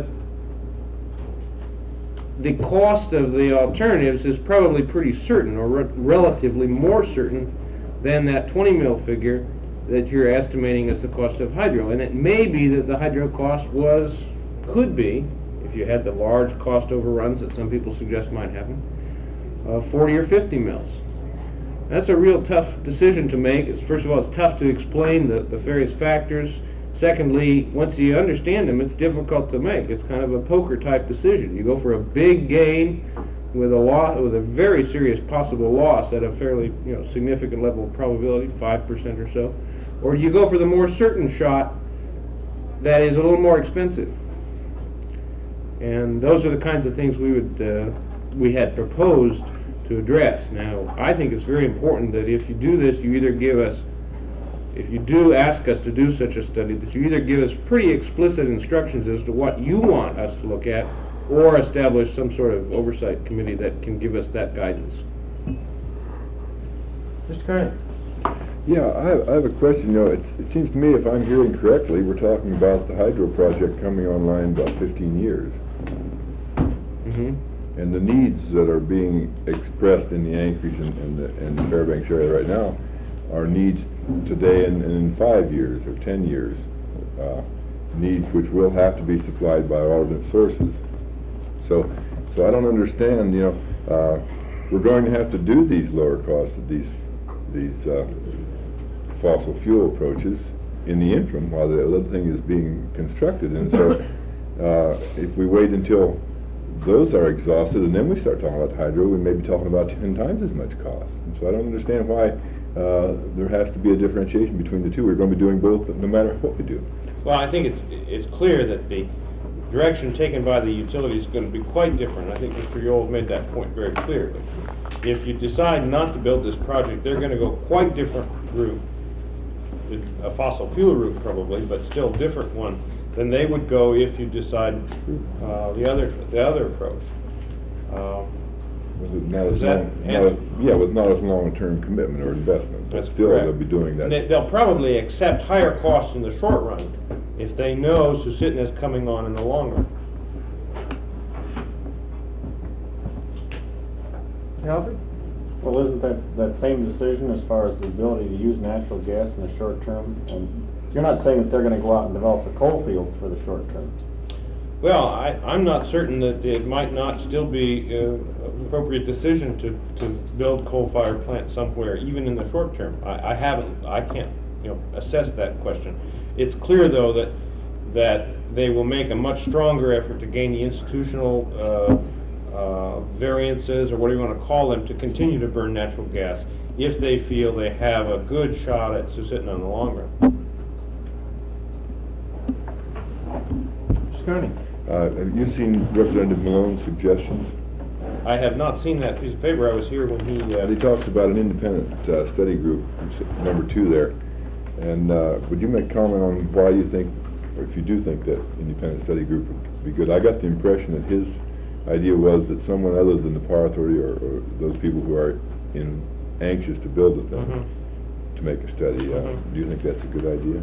S2: the cost of the alternatives is probably pretty certain, or relatively more certain than that 20 mil figure that you're estimating as the cost of hydro. And it may be that the hydro cost could be, if you had the large cost overruns that some people suggest might happen, 40 or 50 mils. That's a real tough decision to make. First of all, it's tough to explain the various factors. Secondly, once you understand them, it's difficult to make. It's kind of a poker type decision. You go for a big gain with a very serious possible loss at a fairly significant level of probability, 5% or so, or you go for the more certain shot that is a little more expensive. And those are the kinds of things we had proposed to address. Now, I think it's very important that if you do this, you either give us, if you do ask us to do such a study, that you either give us pretty explicit instructions as to what you want us to look at, or establish some sort of oversight committee that can give us that guidance.
S1: Mr. Carney?
S13: Yeah, I have a question. It seems to me, if I'm hearing correctly, we're talking about the hydro project coming online in about 15 years.
S2: Mm-hmm.
S13: And the needs that are being expressed in the Anchorage and the Fairbanks area right now are needs today and in 5 years or 10 years. Needs which will have to be supplied by alternate sources. So I don't understand, we're going to have to do these lower costs of these fossil fuel approaches in the interim while the other thing is being constructed. And so if we wait until those are exhausted and then we start talking about hydro, we may be talking about 10 times as much cost. And so I don't understand why there has to be a differentiation between the two. We're going to be doing both no matter what we do.
S2: Well, I think it's clear that the direction taken by the utility is going to be quite different. I think Mr. Yoel made that point very clearly. If you decide not to build this project, they're going to go quite different route, a fossil fuel route probably, but still different one than they would go if you decide the other approach.
S13: With not as long a term commitment or investment, but
S2: That's
S13: still
S2: correct.
S13: they'll be doing that.
S2: They'll probably accept higher costs in the short run if they know Susitna is coming on in the long run.
S1: Alfred?
S10: Well, isn't that same decision as far as the ability to use natural gas in the short term? And you're not saying that they're going to go out and develop the coal fields for the short term.
S2: Well, I'm not certain that it might not still be an appropriate decision to build coal-fired plants somewhere, even in the short term. I can't assess that question. It's clear though that they will make a much stronger effort to gain the institutional variances, or what do you want to call them, to continue to burn natural gas if they feel they have a good shot at Susitna in the long run.
S1: Mr. Carney?
S13: Have you seen Representative Malone's suggestions?
S2: I have not seen that piece of paper. I was here when
S13: He talks about an independent study group, number 2 there. And would you make comment on why you think, or if you do think that independent study group would be good? I got the impression that his idea was that someone other than the Power Authority or those people who are anxious to build the thing to make a study. Do you think that's a good idea?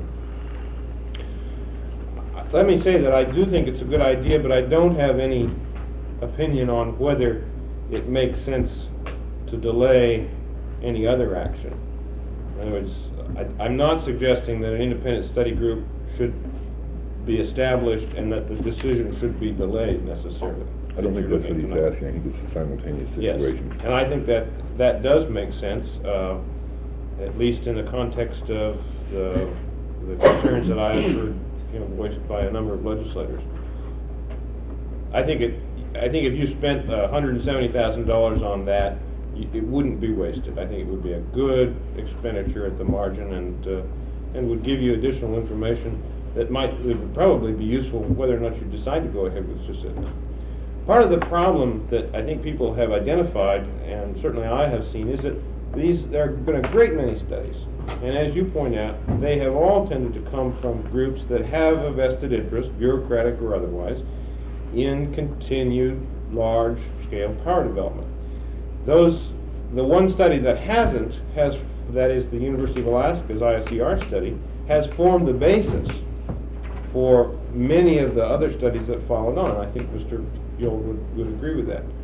S2: Let me say that I do think it's a good idea, but I don't have any opinion on whether it makes sense to delay any other action. In other words, I'm not suggesting that an independent study group should be established and that the decision should be delayed necessarily.
S13: I don't think that's what he's asking. I think it's a simultaneous situation.
S2: Yes, and I think that does make sense, at least in the context of the concerns that I have heard voiced by a number of legislators. I think if you spent $170,000 on that,
S12: it wouldn't be wasted. I think it would be a good expenditure at the margin, and would give you additional information that would probably be useful whether or not you decide to go ahead with Sysidna. Part of the problem that I think people have identified, and certainly I have seen, is that there have been a great many studies, and as you point out, they have all tended to come from groups that have a vested interest, bureaucratic or otherwise, in continued large-scale power development. The one study that hasn't, that is the University of Alaska's ISER study, has formed the basis for many of the other studies that followed on. I think Mr. Yule would agree with that.